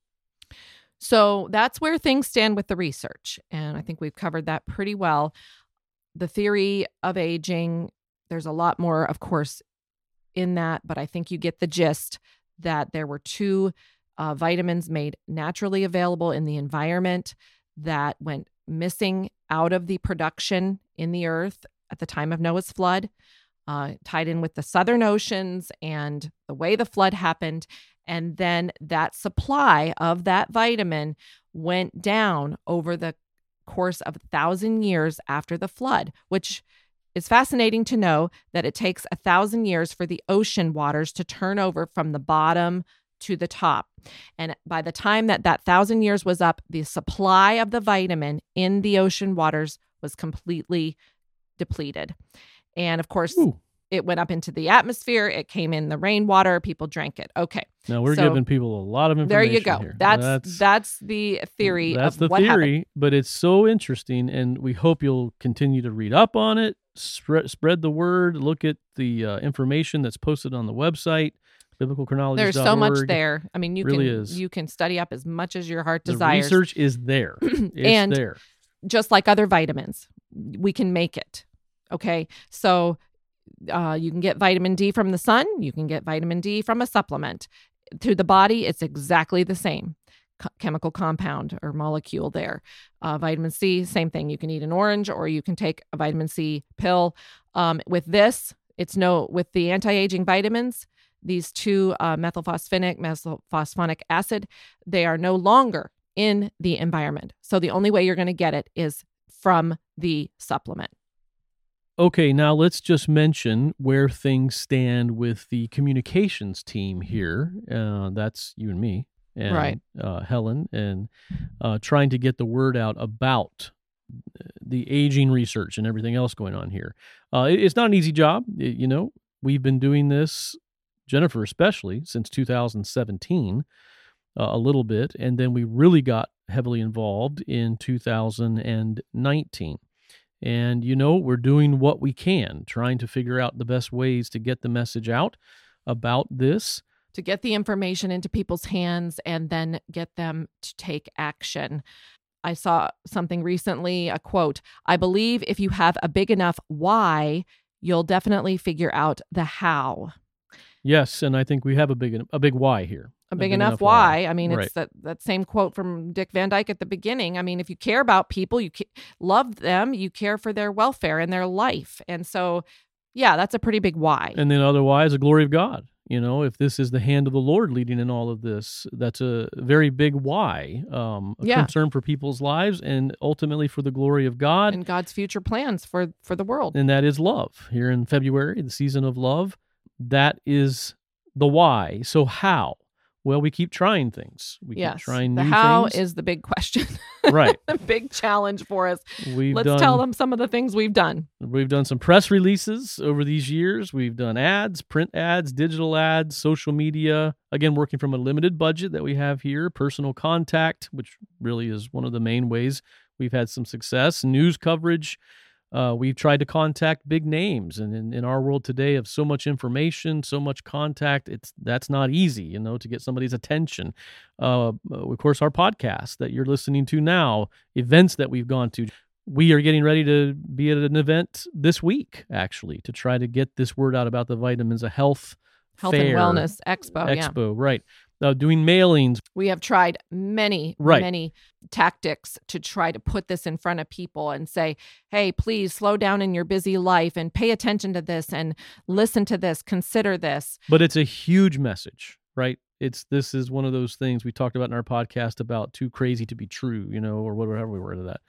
[SPEAKER 2] So that's where things stand with the research. And I think we've covered that pretty well. The theory of aging, there's a lot more, of course, in that, but I think you get the gist that there were two uh, vitamins made naturally available in the environment that went missing out of the production in the earth at the time of Noah's flood, uh, tied in with the southern oceans and the way the flood happened. And then that supply of that vitamin went down over the course of a thousand years after the flood, which is fascinating to know that it takes a thousand years for the ocean waters to turn over from the bottom to the top. And by the time that that thousand years was up, the supply of the vitamin in the ocean waters was completely depleted. And of course,
[SPEAKER 1] Ooh.
[SPEAKER 2] It went up into the atmosphere. It came in the rainwater. People drank it. Okay.
[SPEAKER 1] Now we're
[SPEAKER 2] So,
[SPEAKER 1] giving people a lot of information.
[SPEAKER 2] there you go.
[SPEAKER 1] Here.
[SPEAKER 2] That's,
[SPEAKER 1] that's
[SPEAKER 2] that's the theory
[SPEAKER 1] That's
[SPEAKER 2] of
[SPEAKER 1] the
[SPEAKER 2] what
[SPEAKER 1] theory,
[SPEAKER 2] happened.
[SPEAKER 1] but it's so interesting, and we hope you'll continue to read up on it, spread spread the word, look at the uh, information that's posted on the website, biblical chronology dot org.
[SPEAKER 2] There's so much there. I mean, you
[SPEAKER 1] Really
[SPEAKER 2] can
[SPEAKER 1] is.
[SPEAKER 2] you can study up as much as your heart
[SPEAKER 1] The
[SPEAKER 2] desires.
[SPEAKER 1] research is there. It's
[SPEAKER 2] And
[SPEAKER 1] there.
[SPEAKER 2] Just like other vitamins, we can make it. Okay. So uh, you can get vitamin D from the sun. You can get vitamin D from a supplement. To the body, it's exactly the same co- chemical compound or molecule there. Uh, vitamin C, same thing. You can eat an orange or you can take a vitamin C pill. Um, with this, it's no, with the anti-aging vitamins, these two uh, methylphosphinic, methylphosphonic acid, they are no longer in the environment. So the only way you're going to get it is from the supplement.
[SPEAKER 1] Okay, now let's just mention where things stand with the communications team here. Uh, that's you and me, and
[SPEAKER 2] Right.
[SPEAKER 1] uh, Helen, and uh, trying to get the word out about the aging research and everything else going on here. Uh, it- it's not an easy job. It- you know, we've been doing this, Jennifer especially, since two thousand seventeen, uh, a little bit, and then we really got heavily involved in two thousand nineteen. And, you know, we're doing what we can, trying to figure out the best ways to get the message out about this.
[SPEAKER 2] To get the information into people's hands and then get them to take action. I saw something recently, a quote, "I believe if you have a big enough why, you'll definitely figure out the how."
[SPEAKER 1] Yes, and I think we have a big a big why here.
[SPEAKER 2] A big, enough, why. I mean,
[SPEAKER 1] Right.
[SPEAKER 2] it's that, that same quote from Dick Van Dyke at the beginning. I mean, if you care about people, you ca- love them, you care for their welfare and their life. And so, yeah, that's a pretty big why.
[SPEAKER 1] And then otherwise, the glory of God. You know, if this is the hand of the Lord leading in all of this, that's a very big why. Um, a
[SPEAKER 2] Yeah.
[SPEAKER 1] concern for people's lives and ultimately for the glory of God.
[SPEAKER 2] And God's future plans for, for the world.
[SPEAKER 1] And that is love. Here in February, the season of love, that is the why. So how? Well, we keep trying things. We
[SPEAKER 2] Yes.
[SPEAKER 1] keep trying
[SPEAKER 2] The
[SPEAKER 1] new
[SPEAKER 2] how
[SPEAKER 1] things.
[SPEAKER 2] is the big question.
[SPEAKER 1] Right.
[SPEAKER 2] The big challenge for us.
[SPEAKER 1] We've
[SPEAKER 2] Let's
[SPEAKER 1] done,
[SPEAKER 2] tell them some of the things we've done.
[SPEAKER 1] We've done some press releases over these years. We've done ads, print ads, digital ads, social media. Again, working from a limited budget that we have here. Personal contact, which really is one of the main ways we've had some success. News coverage. Uh, we've tried to contact big names, and in, in our world today of so much information, so much contact, it's that's not easy, you know, to get somebody's attention. Uh, of course, our podcast that you're listening to now, events that we've gone to. We are getting ready to be at an event this week, actually, to try to get this word out about the vitamins, a health
[SPEAKER 2] Health
[SPEAKER 1] fair,
[SPEAKER 2] and Wellness Expo.
[SPEAKER 1] Expo,
[SPEAKER 2] Yeah.
[SPEAKER 1] right. Uh, doing mailings.
[SPEAKER 2] We have tried many,
[SPEAKER 1] Right.
[SPEAKER 2] many tactics to try to put this in front of people and say, hey, please slow down in your busy life and pay attention to this and listen to this, consider this.
[SPEAKER 1] But it's a huge message, right? It's this is one of those things we talked about in our podcast about too crazy to be true, you know, or whatever we were to that.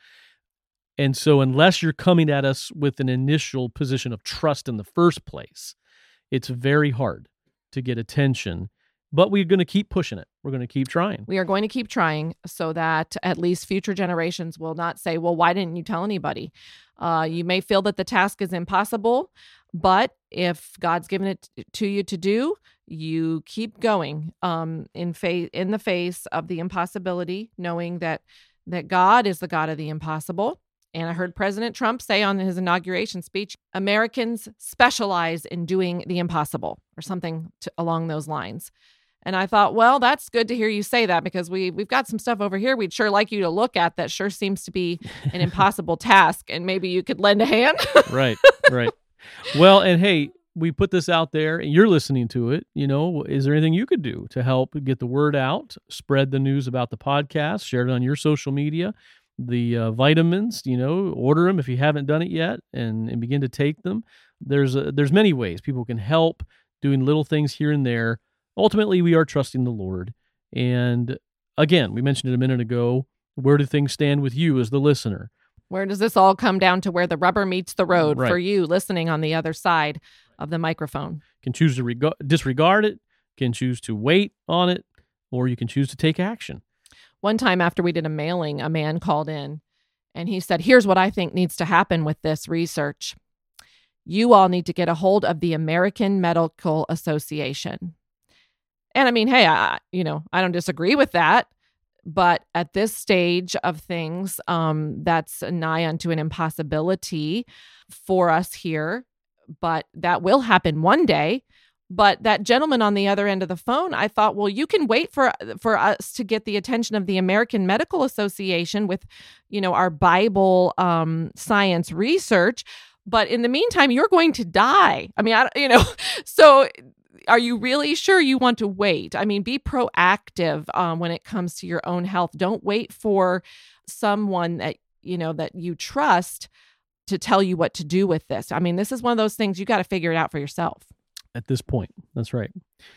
[SPEAKER 1] And so unless you're coming at us with an initial position of trust in the first place, it's very hard to get attention. But we're going to keep pushing it. We're going to keep trying.
[SPEAKER 2] We are going to keep trying so that at least future generations will not say, well, why didn't you tell anybody? Uh, you may feel that the task is impossible, but if God's given it to you to do, you keep going um, in fa- in the face of the impossibility, knowing that that God is the God of the impossible. And I heard President Trump say on his inauguration speech, Americans specialize in doing the impossible, or something to, along those lines. And I thought, well, that's good to hear you say that, because we, we've got some stuff over here we'd sure like you to look at that sure seems to be an impossible task, and maybe you could lend a hand.
[SPEAKER 1] Right, right. Well, and hey, we put this out there and you're listening to it. You know, is there anything you could do to help get the word out, spread the news about the podcast, share it on your social media? The uh, vitamins, you know, order them if you haven't done it yet, and, and begin to take them. There's a, there's many ways people can help, doing little things here and there. Ultimately, we are trusting the Lord. And again, we mentioned it a minute ago, where do things stand with you as the listener?
[SPEAKER 2] Where does this all come down to where the rubber meets the road
[SPEAKER 1] Right.
[SPEAKER 2] for you listening on the other side of the microphone?
[SPEAKER 1] Can choose to reg- disregard it, can choose to wait on it, or you can choose to take action.
[SPEAKER 2] One time after we did a mailing, a man called in and he said, here's what I think needs to happen with this research. You all need to get a hold of the American Medical Association. And I mean, hey, I, you know, I don't disagree with that. But at this stage of things, um, that's nigh unto an impossibility for us here. But that will happen one day. But that gentleman on the other end of the phone, I thought, well, you can wait for for us to get the attention of the American Medical Association with, you know, our Bible um, science research. But in the meantime, you're going to die. I mean, I, you know, so are you really sure you want to wait? I mean, be proactive um, when it comes to your own health. Don't wait for someone that, you know, that you trust to tell you what to do with this. I mean, this is one of those things you got to figure it out for yourself.
[SPEAKER 1] At this point. That's right.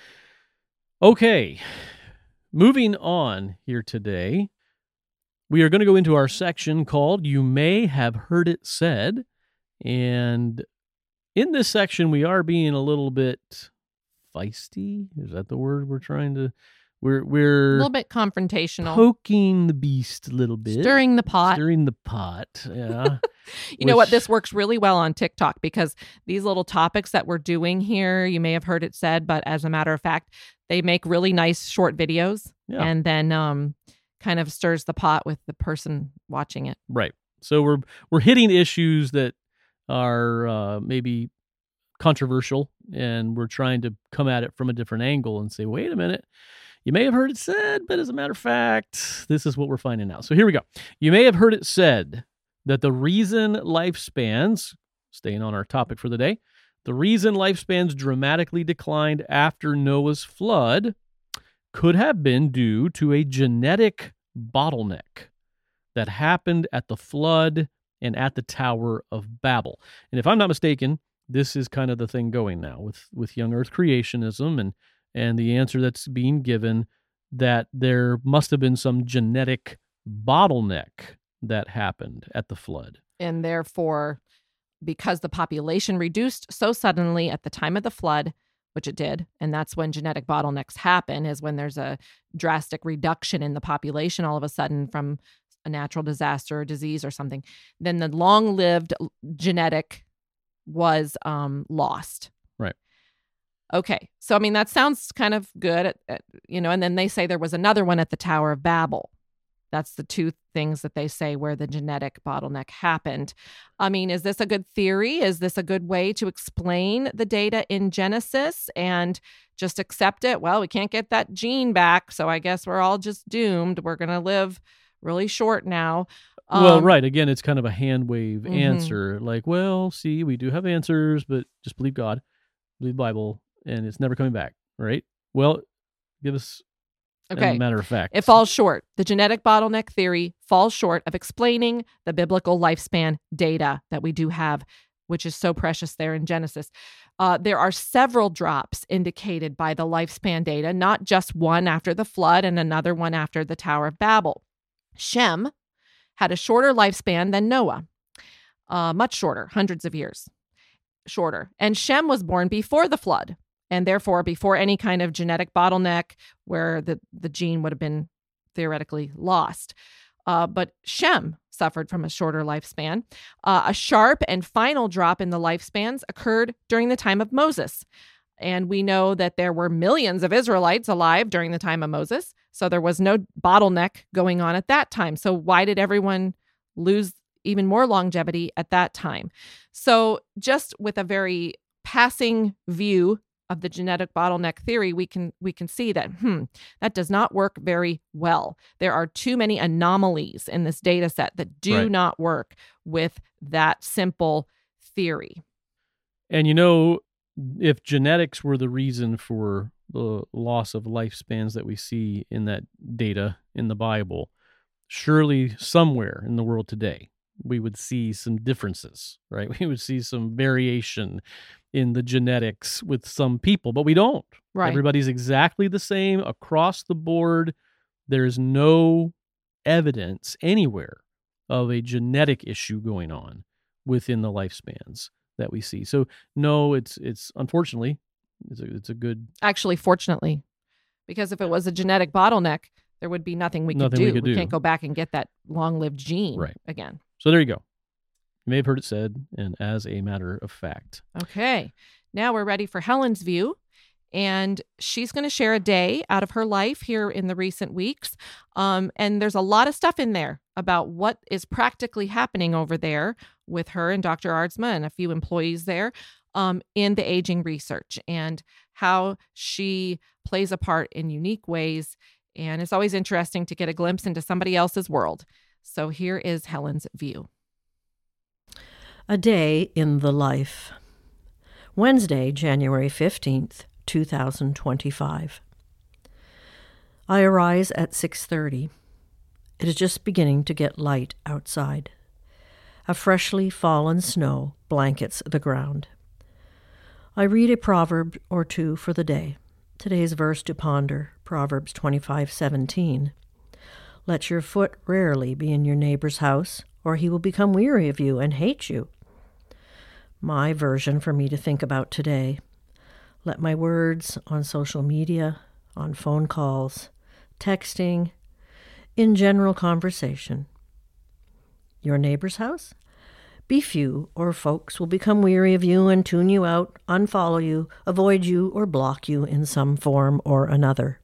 [SPEAKER 1] Okay. Moving on here today, we are going to go into our section called You May Have Heard It Said. And in this section, we are being a little bit feisty. Is that the word we're trying to... We're, we're
[SPEAKER 2] A little bit confrontational.
[SPEAKER 1] poking the beast a little bit.
[SPEAKER 2] Stirring the pot.
[SPEAKER 1] Stirring the pot, yeah.
[SPEAKER 2] You know what?
[SPEAKER 1] Which-
[SPEAKER 2] This works really well on TikTok because these little topics that we're doing here, you may have heard it said, but as a matter of fact, they make really nice short videos
[SPEAKER 1] Yeah.
[SPEAKER 2] and then um, kind of stirs the pot with the person watching it.
[SPEAKER 1] Right. So we're we're hitting issues that are uh, maybe controversial, and we're trying to come at it from a different angle and say, wait a minute, you may have heard it said, but as a matter of fact, this is what we're finding out. So here we go. You may have heard it said that the reason lifespans, staying on our topic for the day, the reason lifespans dramatically declined after Noah's flood could have been due to a genetic bottleneck that happened at the flood and at the Tower of Babel. And if I'm not mistaken, this is kind of the thing going now with, with young earth creationism and, and the answer that's being given that there must have been some genetic bottleneck that happened at the flood.
[SPEAKER 2] And therefore, because the population reduced so suddenly at the time of the flood, which it did, and that's when genetic bottlenecks happen, is when there's a drastic reduction in the population all of a sudden from a natural disaster or disease or something, then the long-lived genetic was um, lost.
[SPEAKER 1] Right.
[SPEAKER 2] Okay. So, I mean, that sounds kind of good, at, at, you know, and then they say there was another one at the Tower of Babel That's the two things that they say where the genetic bottleneck happened. I mean, is this a good theory? Is this a good way to explain the data in Genesis and just accept it? Well, we can't get that gene back, so I guess we're all just doomed. We're going to live really short now. Um,
[SPEAKER 1] well, right. Again, it's kind of a hand wave
[SPEAKER 2] mm-hmm.
[SPEAKER 1] answer. Like, well, see, we do have answers, but just believe God, believe the Bible, and it's never coming back, right? Well, give us
[SPEAKER 2] okay.
[SPEAKER 1] a matter of fact.
[SPEAKER 2] It falls short. The genetic bottleneck theory falls short of explaining the biblical lifespan data that we do have, which is so precious there in Genesis. Uh, there are several drops indicated by the lifespan data, not just one after the flood and another one after the Tower of Babel. Shem had a shorter lifespan than Noah, uh, much shorter, hundreds of years shorter. And Shem was born before the flood, and therefore before any kind of genetic bottleneck where the, the gene would have been theoretically lost. Uh, but Shem suffered from a shorter lifespan. Uh, a sharp and final drop in the lifespans occurred during the time of Moses. And we know that there were millions of Israelites alive during the time of Moses. So there was no bottleneck going on at that time. So why did everyone lose even more longevity at that time? So just with a very passing view of the genetic bottleneck theory, we can we can see that, hmm, that does not work very well. There are too many anomalies in this data set that do
[SPEAKER 1] right.
[SPEAKER 2] not work with that simple theory.
[SPEAKER 1] And you know, if genetics were the reason for the loss of lifespans that we see in that data in the Bible, surely somewhere in the world today, we would see some differences, right? We would see some variation in the genetics with some people, but we don't.
[SPEAKER 2] Right.
[SPEAKER 1] Everybody's exactly the same across the board. There's no evidence anywhere of a genetic issue going on within the lifespans that we see. So no, it's it's unfortunately it's a, it's a good.
[SPEAKER 2] Actually, fortunately, because if it was a genetic bottleneck, there would be nothing we could
[SPEAKER 1] nothing
[SPEAKER 2] do.
[SPEAKER 1] We, could
[SPEAKER 2] we
[SPEAKER 1] do.
[SPEAKER 2] can't go back and get that long-lived gene
[SPEAKER 1] right.
[SPEAKER 2] again.
[SPEAKER 1] So there you go. You may have heard it said, and as a matter of fact.
[SPEAKER 2] Okay. Now we're ready for Helen's view. And she's going to share a day out of her life here in the recent weeks. Um, and there's a lot of stuff in there about what is practically happening over there with her and Doctor Aardsma and a few employees there um, in the aging research and how she plays a part in unique ways. And it's always interesting to get a glimpse into somebody else's world. So here is Helen's view.
[SPEAKER 4] A day in the life. Wednesday, January fifteenth, two thousand twenty-five. I arise at six thirty. It is just beginning to get light outside. A freshly fallen snow blankets the ground. I read a proverb or two for the day. Today's verse to ponder, Proverbs twenty-five seventeen. Let your foot rarely be in your neighbor's house, or he will become weary of you and hate you. My version for me to think about today. Let my words on social media, on phone calls, texting, in general conversation. Your neighbor's house? Be few, or folks will become weary of you and tune you out, unfollow you, avoid you, or block you in some form or another.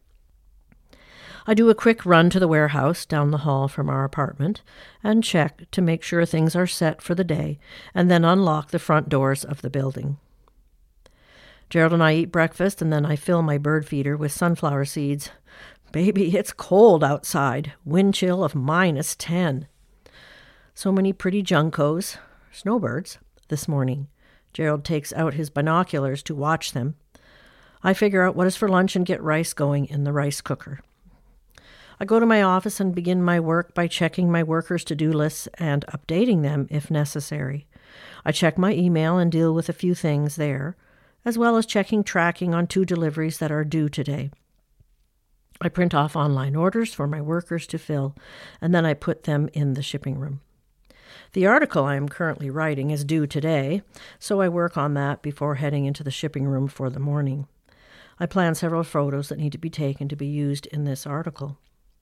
[SPEAKER 4] I do a quick run to the warehouse down the hall from our apartment and check to make sure things are set for the day, and then unlock the front doors of the building. Gerald and I eat breakfast, and then I fill my bird feeder with sunflower seeds. Baby, it's cold outside, wind chill of minus ten. So many pretty juncos, snowbirds, this morning. Gerald takes out his binoculars to watch them. I figure out what is for lunch and get rice going in the rice cooker. I go to my office and begin my work by checking my workers' to-do lists and updating them if necessary. I check my email and deal with a few things there, as well as checking tracking on two deliveries that are due today. I print off online orders for my workers to fill, and then I put them in the shipping room. The article I am currently writing is due today, so I work on that before heading into the shipping room for the morning. I plan several photos that need to be taken to be used in this article.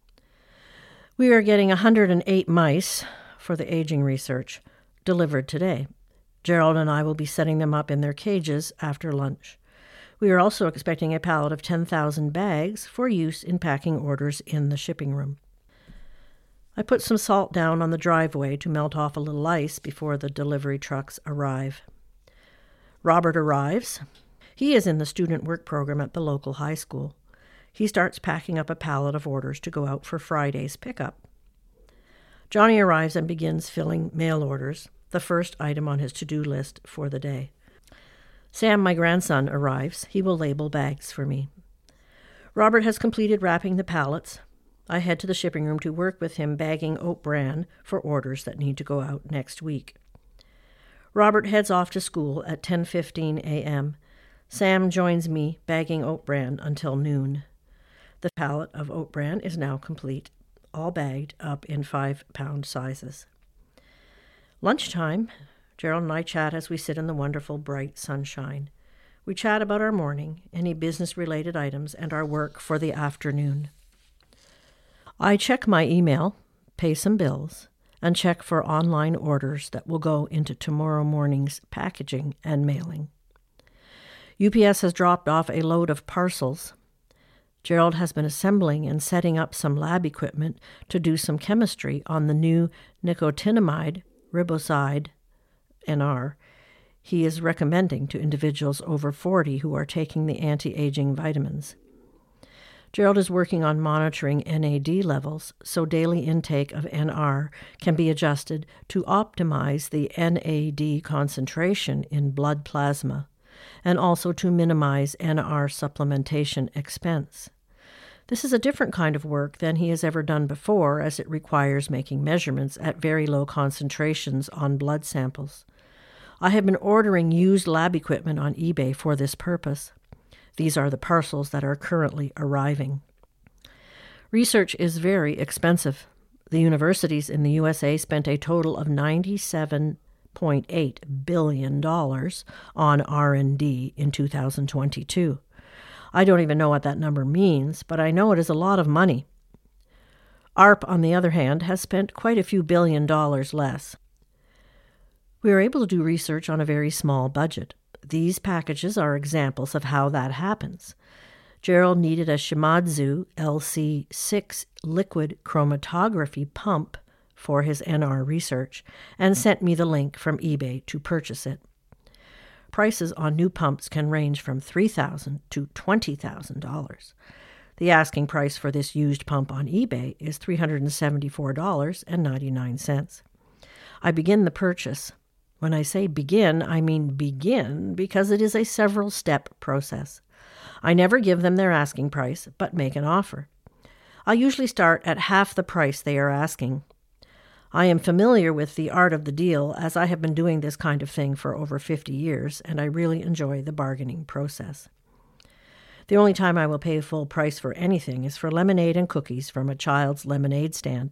[SPEAKER 4] We are getting one hundred eight mice for the aging research delivered today. Gerald and I will be setting them up in their cages after lunch. We are also expecting a pallet of ten thousand bags for use in packing orders in the shipping room. I put some salt down on the driveway to melt off a little ice before the delivery trucks arrive. Robert arrives. He is in the student work program at the local high school. He starts packing up a pallet of orders to go out for Friday's pickup. Johnny arrives and begins filling mail orders, the first item on his to-do list for the day. Sam, my grandson, arrives. He will label bags for me. Robert has completed wrapping the pallets. I head to the shipping room to work with him bagging oat bran for orders that need to go out next week. Robert heads off to school at ten fifteen a.m. Sam joins me bagging oat bran until noon. The pallet of oat bran is now complete, all bagged up in five-pound sizes. Lunchtime, Gerald and I chat as we sit in the wonderful bright sunshine. We chat about our morning, any business-related items, and our work for the afternoon. I check my email, pay some bills, and check for online orders that will go into tomorrow morning's packaging and mailing. U P S has dropped off a load of parcels. Gerald has been assembling and setting up some lab equipment to do some chemistry on the new nicotinamide riboside, N R, he is recommending to individuals over forty who are taking the anti-aging vitamins. Gerald is working on monitoring N A D levels so daily intake of N R can be adjusted to optimize the N A D concentration in blood plasma, and also to minimize N R supplementation expense. This is a different kind of work than he has ever done before, as it requires making measurements at very low concentrations on blood samples. I have been ordering used lab equipment on eBay for this purpose. These are the parcels that are currently arriving. Research is very expensive. The universities in the U S A spent a total of ninety-seven point eight billion dollars on R and D in two thousand twenty-two. I don't even know what that number means, but I know it is a lot of money. A R P, on the other hand, has spent quite a few billion dollars less. We are able to do research on a very small budget. These packages are examples of how that happens. Gerald needed a Shimadzu L C six liquid chromatography pump for his N R research and sent me the link from eBay to purchase it. Prices on new pumps can range from three thousand dollars to twenty thousand dollars. The asking price for this used pump on eBay is three hundred seventy-four dollars and ninety-nine cents. I begin the purchase. When I say begin, I mean begin because it is a several-step process. I never give them their asking price, but make an offer. I usually start at half the price they are asking. I am familiar with the art of the deal, as I have been doing this kind of thing for over fifty years, and I really enjoy the bargaining process. The only time I will pay full price for anything is for lemonade and cookies from a child's lemonade stand.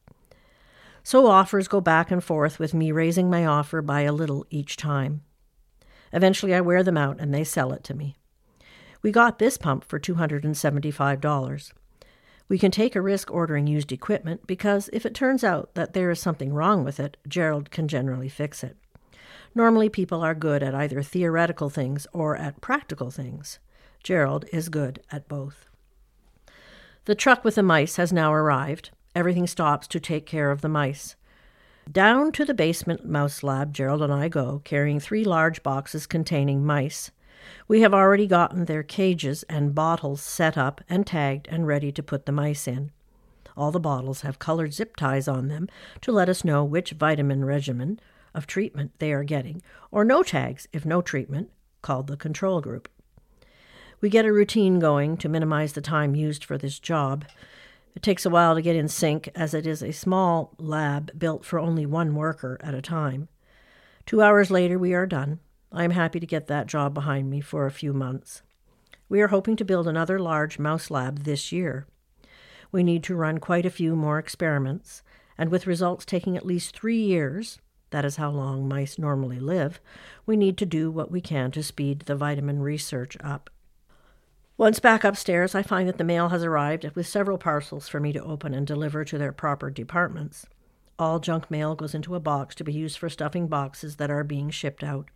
[SPEAKER 4] So offers go back and forth, with me raising my offer by a little each time. Eventually I wear them out and they sell it to me. We got this pump for two hundred seventy-five dollars. We can take a risk ordering used equipment because if it turns out that there is something wrong with it, Gerald can generally fix it. Normally people are good at either theoretical things or at practical things. Gerald is good at both. The truck with the mice has now arrived. Everything stops to take care of the mice. Down to the basement mouse lab Gerald and I go, carrying three large boxes containing mice. We have already gotten their cages and bottles set up and tagged and ready to put the mice in. All the bottles have colored zip ties on them to let us know which vitamin regimen of treatment they are getting, or no tags if no treatment, called the control group. We get a routine going to minimize the time used for this job. It takes a while to get in sync, as it is a small lab built for only one worker at a time. Two hours later, we are done. I am happy to get that job behind me for a few months. We are hoping to build another large mouse lab this year. We need to run quite a few more experiments, and with results taking at least three years, that is how long mice normally live, we need to do what we can to speed the vitamin research up. Once back upstairs, I find that the mail has arrived with several parcels for me to open and deliver to their proper departments. All junk mail goes into a box to be used for stuffing boxes that are being shipped out.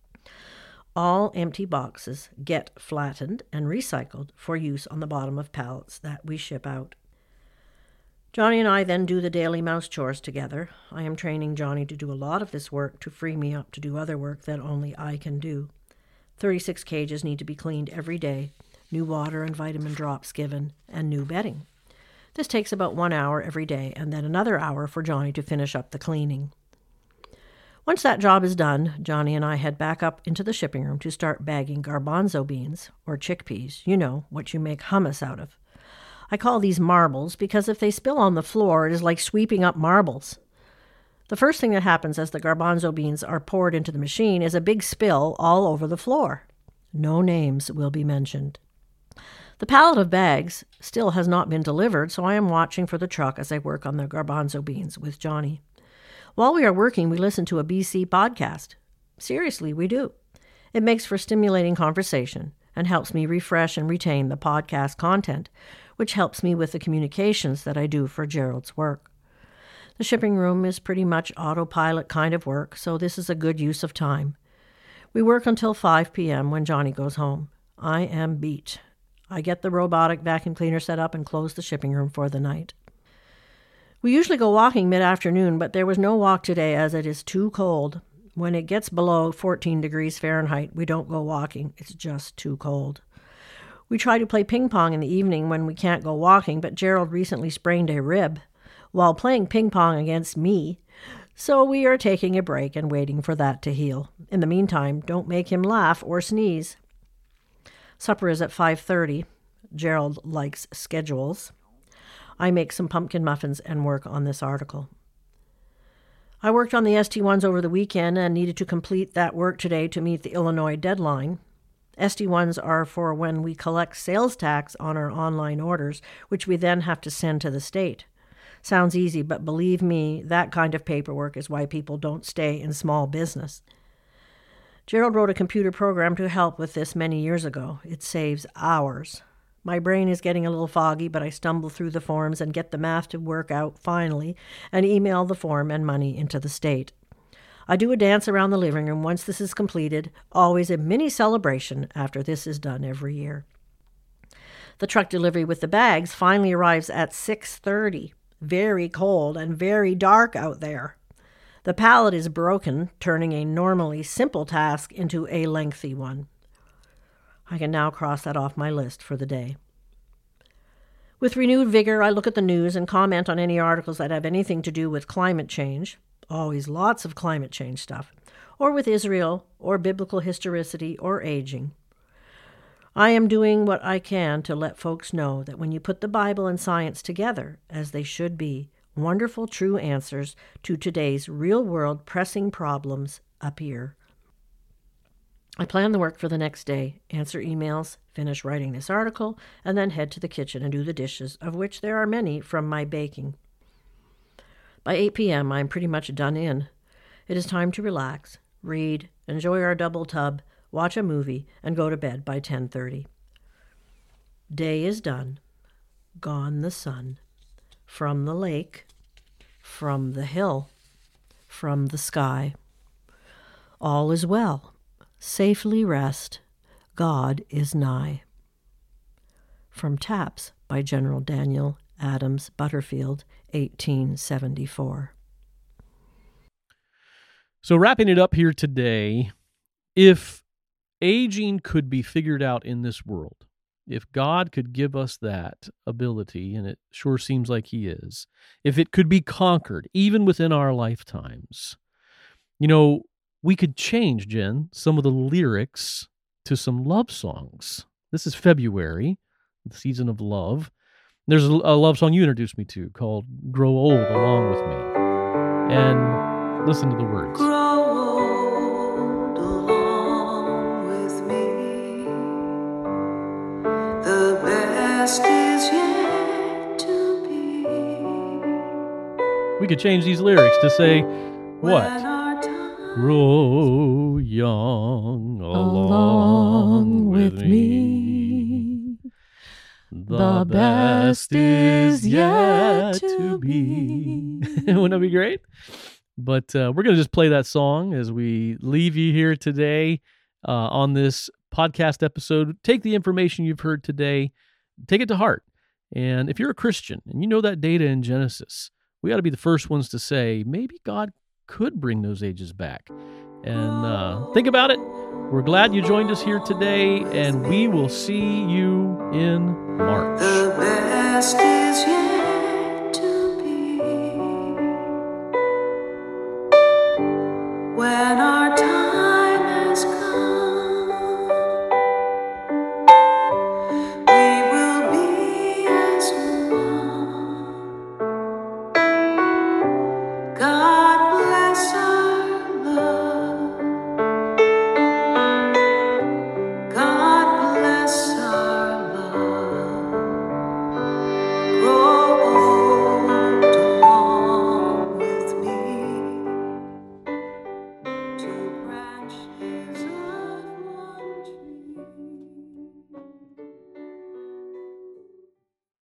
[SPEAKER 4] All empty boxes get flattened and recycled for use on the bottom of pallets that we ship out. Johnny and I then do the daily mouse chores together. I am training Johnny to do a lot of this work to free me up to do other work that only I can do. thirty-six cages need to be cleaned every day, new water and vitamin drops given, and new bedding. This takes about one hour every day, and then another hour for Johnny to finish up the cleaning. Once that job is done, Johnny and I head back up into the shipping room to start bagging garbanzo beans, or chickpeas, you know, what you make hummus out of. I call these marbles because if they spill on the floor, it is like sweeping up marbles. The first thing that happens as the garbanzo beans are poured into the machine is a big spill all over the floor. No names will be mentioned. The pallet of bags still has not been delivered, so I am watching for the truck as I work on the garbanzo beans with Johnny. While we are working, we listen to a B C podcast. Seriously, we do. It makes for stimulating conversation and helps me refresh and retain the podcast content, which helps me with the communications that I do for Gerald's work. The shipping room is pretty much autopilot kind of work, so this is a good use of time. We work until five p.m. when Johnny goes home. I am beat. I get the robotic vacuum cleaner set up and close the shipping room for the night. We usually go walking mid-afternoon, but there was no walk today as it is too cold. When it gets below fourteen degrees Fahrenheit, we don't go walking. It's just too cold. We try to play ping pong in the evening when we can't go walking, but Gerald recently sprained a rib while playing ping pong against me, so we are taking a break and waiting for that to heal. In the meantime, don't make him laugh or sneeze. Supper is at five thirty. Gerald likes schedules. I make some pumpkin muffins and work on this article. I worked on the S T ones over the weekend and needed to complete that work today to meet the Illinois deadline. S T ones are for when we collect sales tax on our online orders, which we then have to send to the state. Sounds easy, but believe me, that kind of paperwork is why people don't stay in small business. Gerald wrote a computer program to help with this many years ago. It saves hours. My brain is getting a little foggy, but I stumble through the forms and get the math to work out finally and email the form and money into the state. I do a dance around the living room once this is completed, always a mini celebration after this is done every year. The truck delivery with the bags finally arrives at six thirty. Very cold and very dark out there. The pallet is broken, turning a normally simple task into a lengthy one. I can now cross that off my list for the day. With renewed vigor, I look at the news and comment on any articles that have anything to do with climate change, always lots of climate change stuff, or with Israel, or biblical historicity, or aging. I am doing what I can to let folks know that when you put the Bible and science together, as they should be, wonderful true answers to today's real-world pressing problems appear. I plan the work for the next day, answer emails, finish writing this article, and then head to the kitchen and do the dishes, of which there are many from my baking. By eight p.m., I am pretty much done in. It is time to relax, read, enjoy our double tub, watch a movie, and go to bed by ten thirty. Day is done. Gone the sun. From the lake, from the hill, from the sky. All is well. Safely rest. God is nigh. From Taps by General Daniel Adams Butterfield, eighteen seventy-four.
[SPEAKER 1] So wrapping it up here today, if aging could be figured out in this world, if God could give us that ability, and it sure seems like he is, if it could be conquered, even within our lifetimes, you know, we could change, Jen, some of the lyrics to some love songs. This is February, the season of love. There's a love song you introduced me to called Grow Old Along With Me. And listen to the words.
[SPEAKER 5] Grow old along with me. The best is yet to be.
[SPEAKER 1] We could change these lyrics to say, what?
[SPEAKER 5] When our time
[SPEAKER 1] Grow young along,
[SPEAKER 2] Along
[SPEAKER 1] with
[SPEAKER 2] with
[SPEAKER 1] me.
[SPEAKER 2] me.
[SPEAKER 1] The best is yet to be. Wouldn't that be great? But uh, we're going to just play that song as we leave you here today uh, on this podcast episode. Take the information you've heard today, take it to heart, And if you're a Christian and you know that data in Genesis, we ought to be the first ones to say, maybe God could bring those ages back. And uh, think about it. We're glad you joined us here today, and we will see you in March.
[SPEAKER 5] The best is yet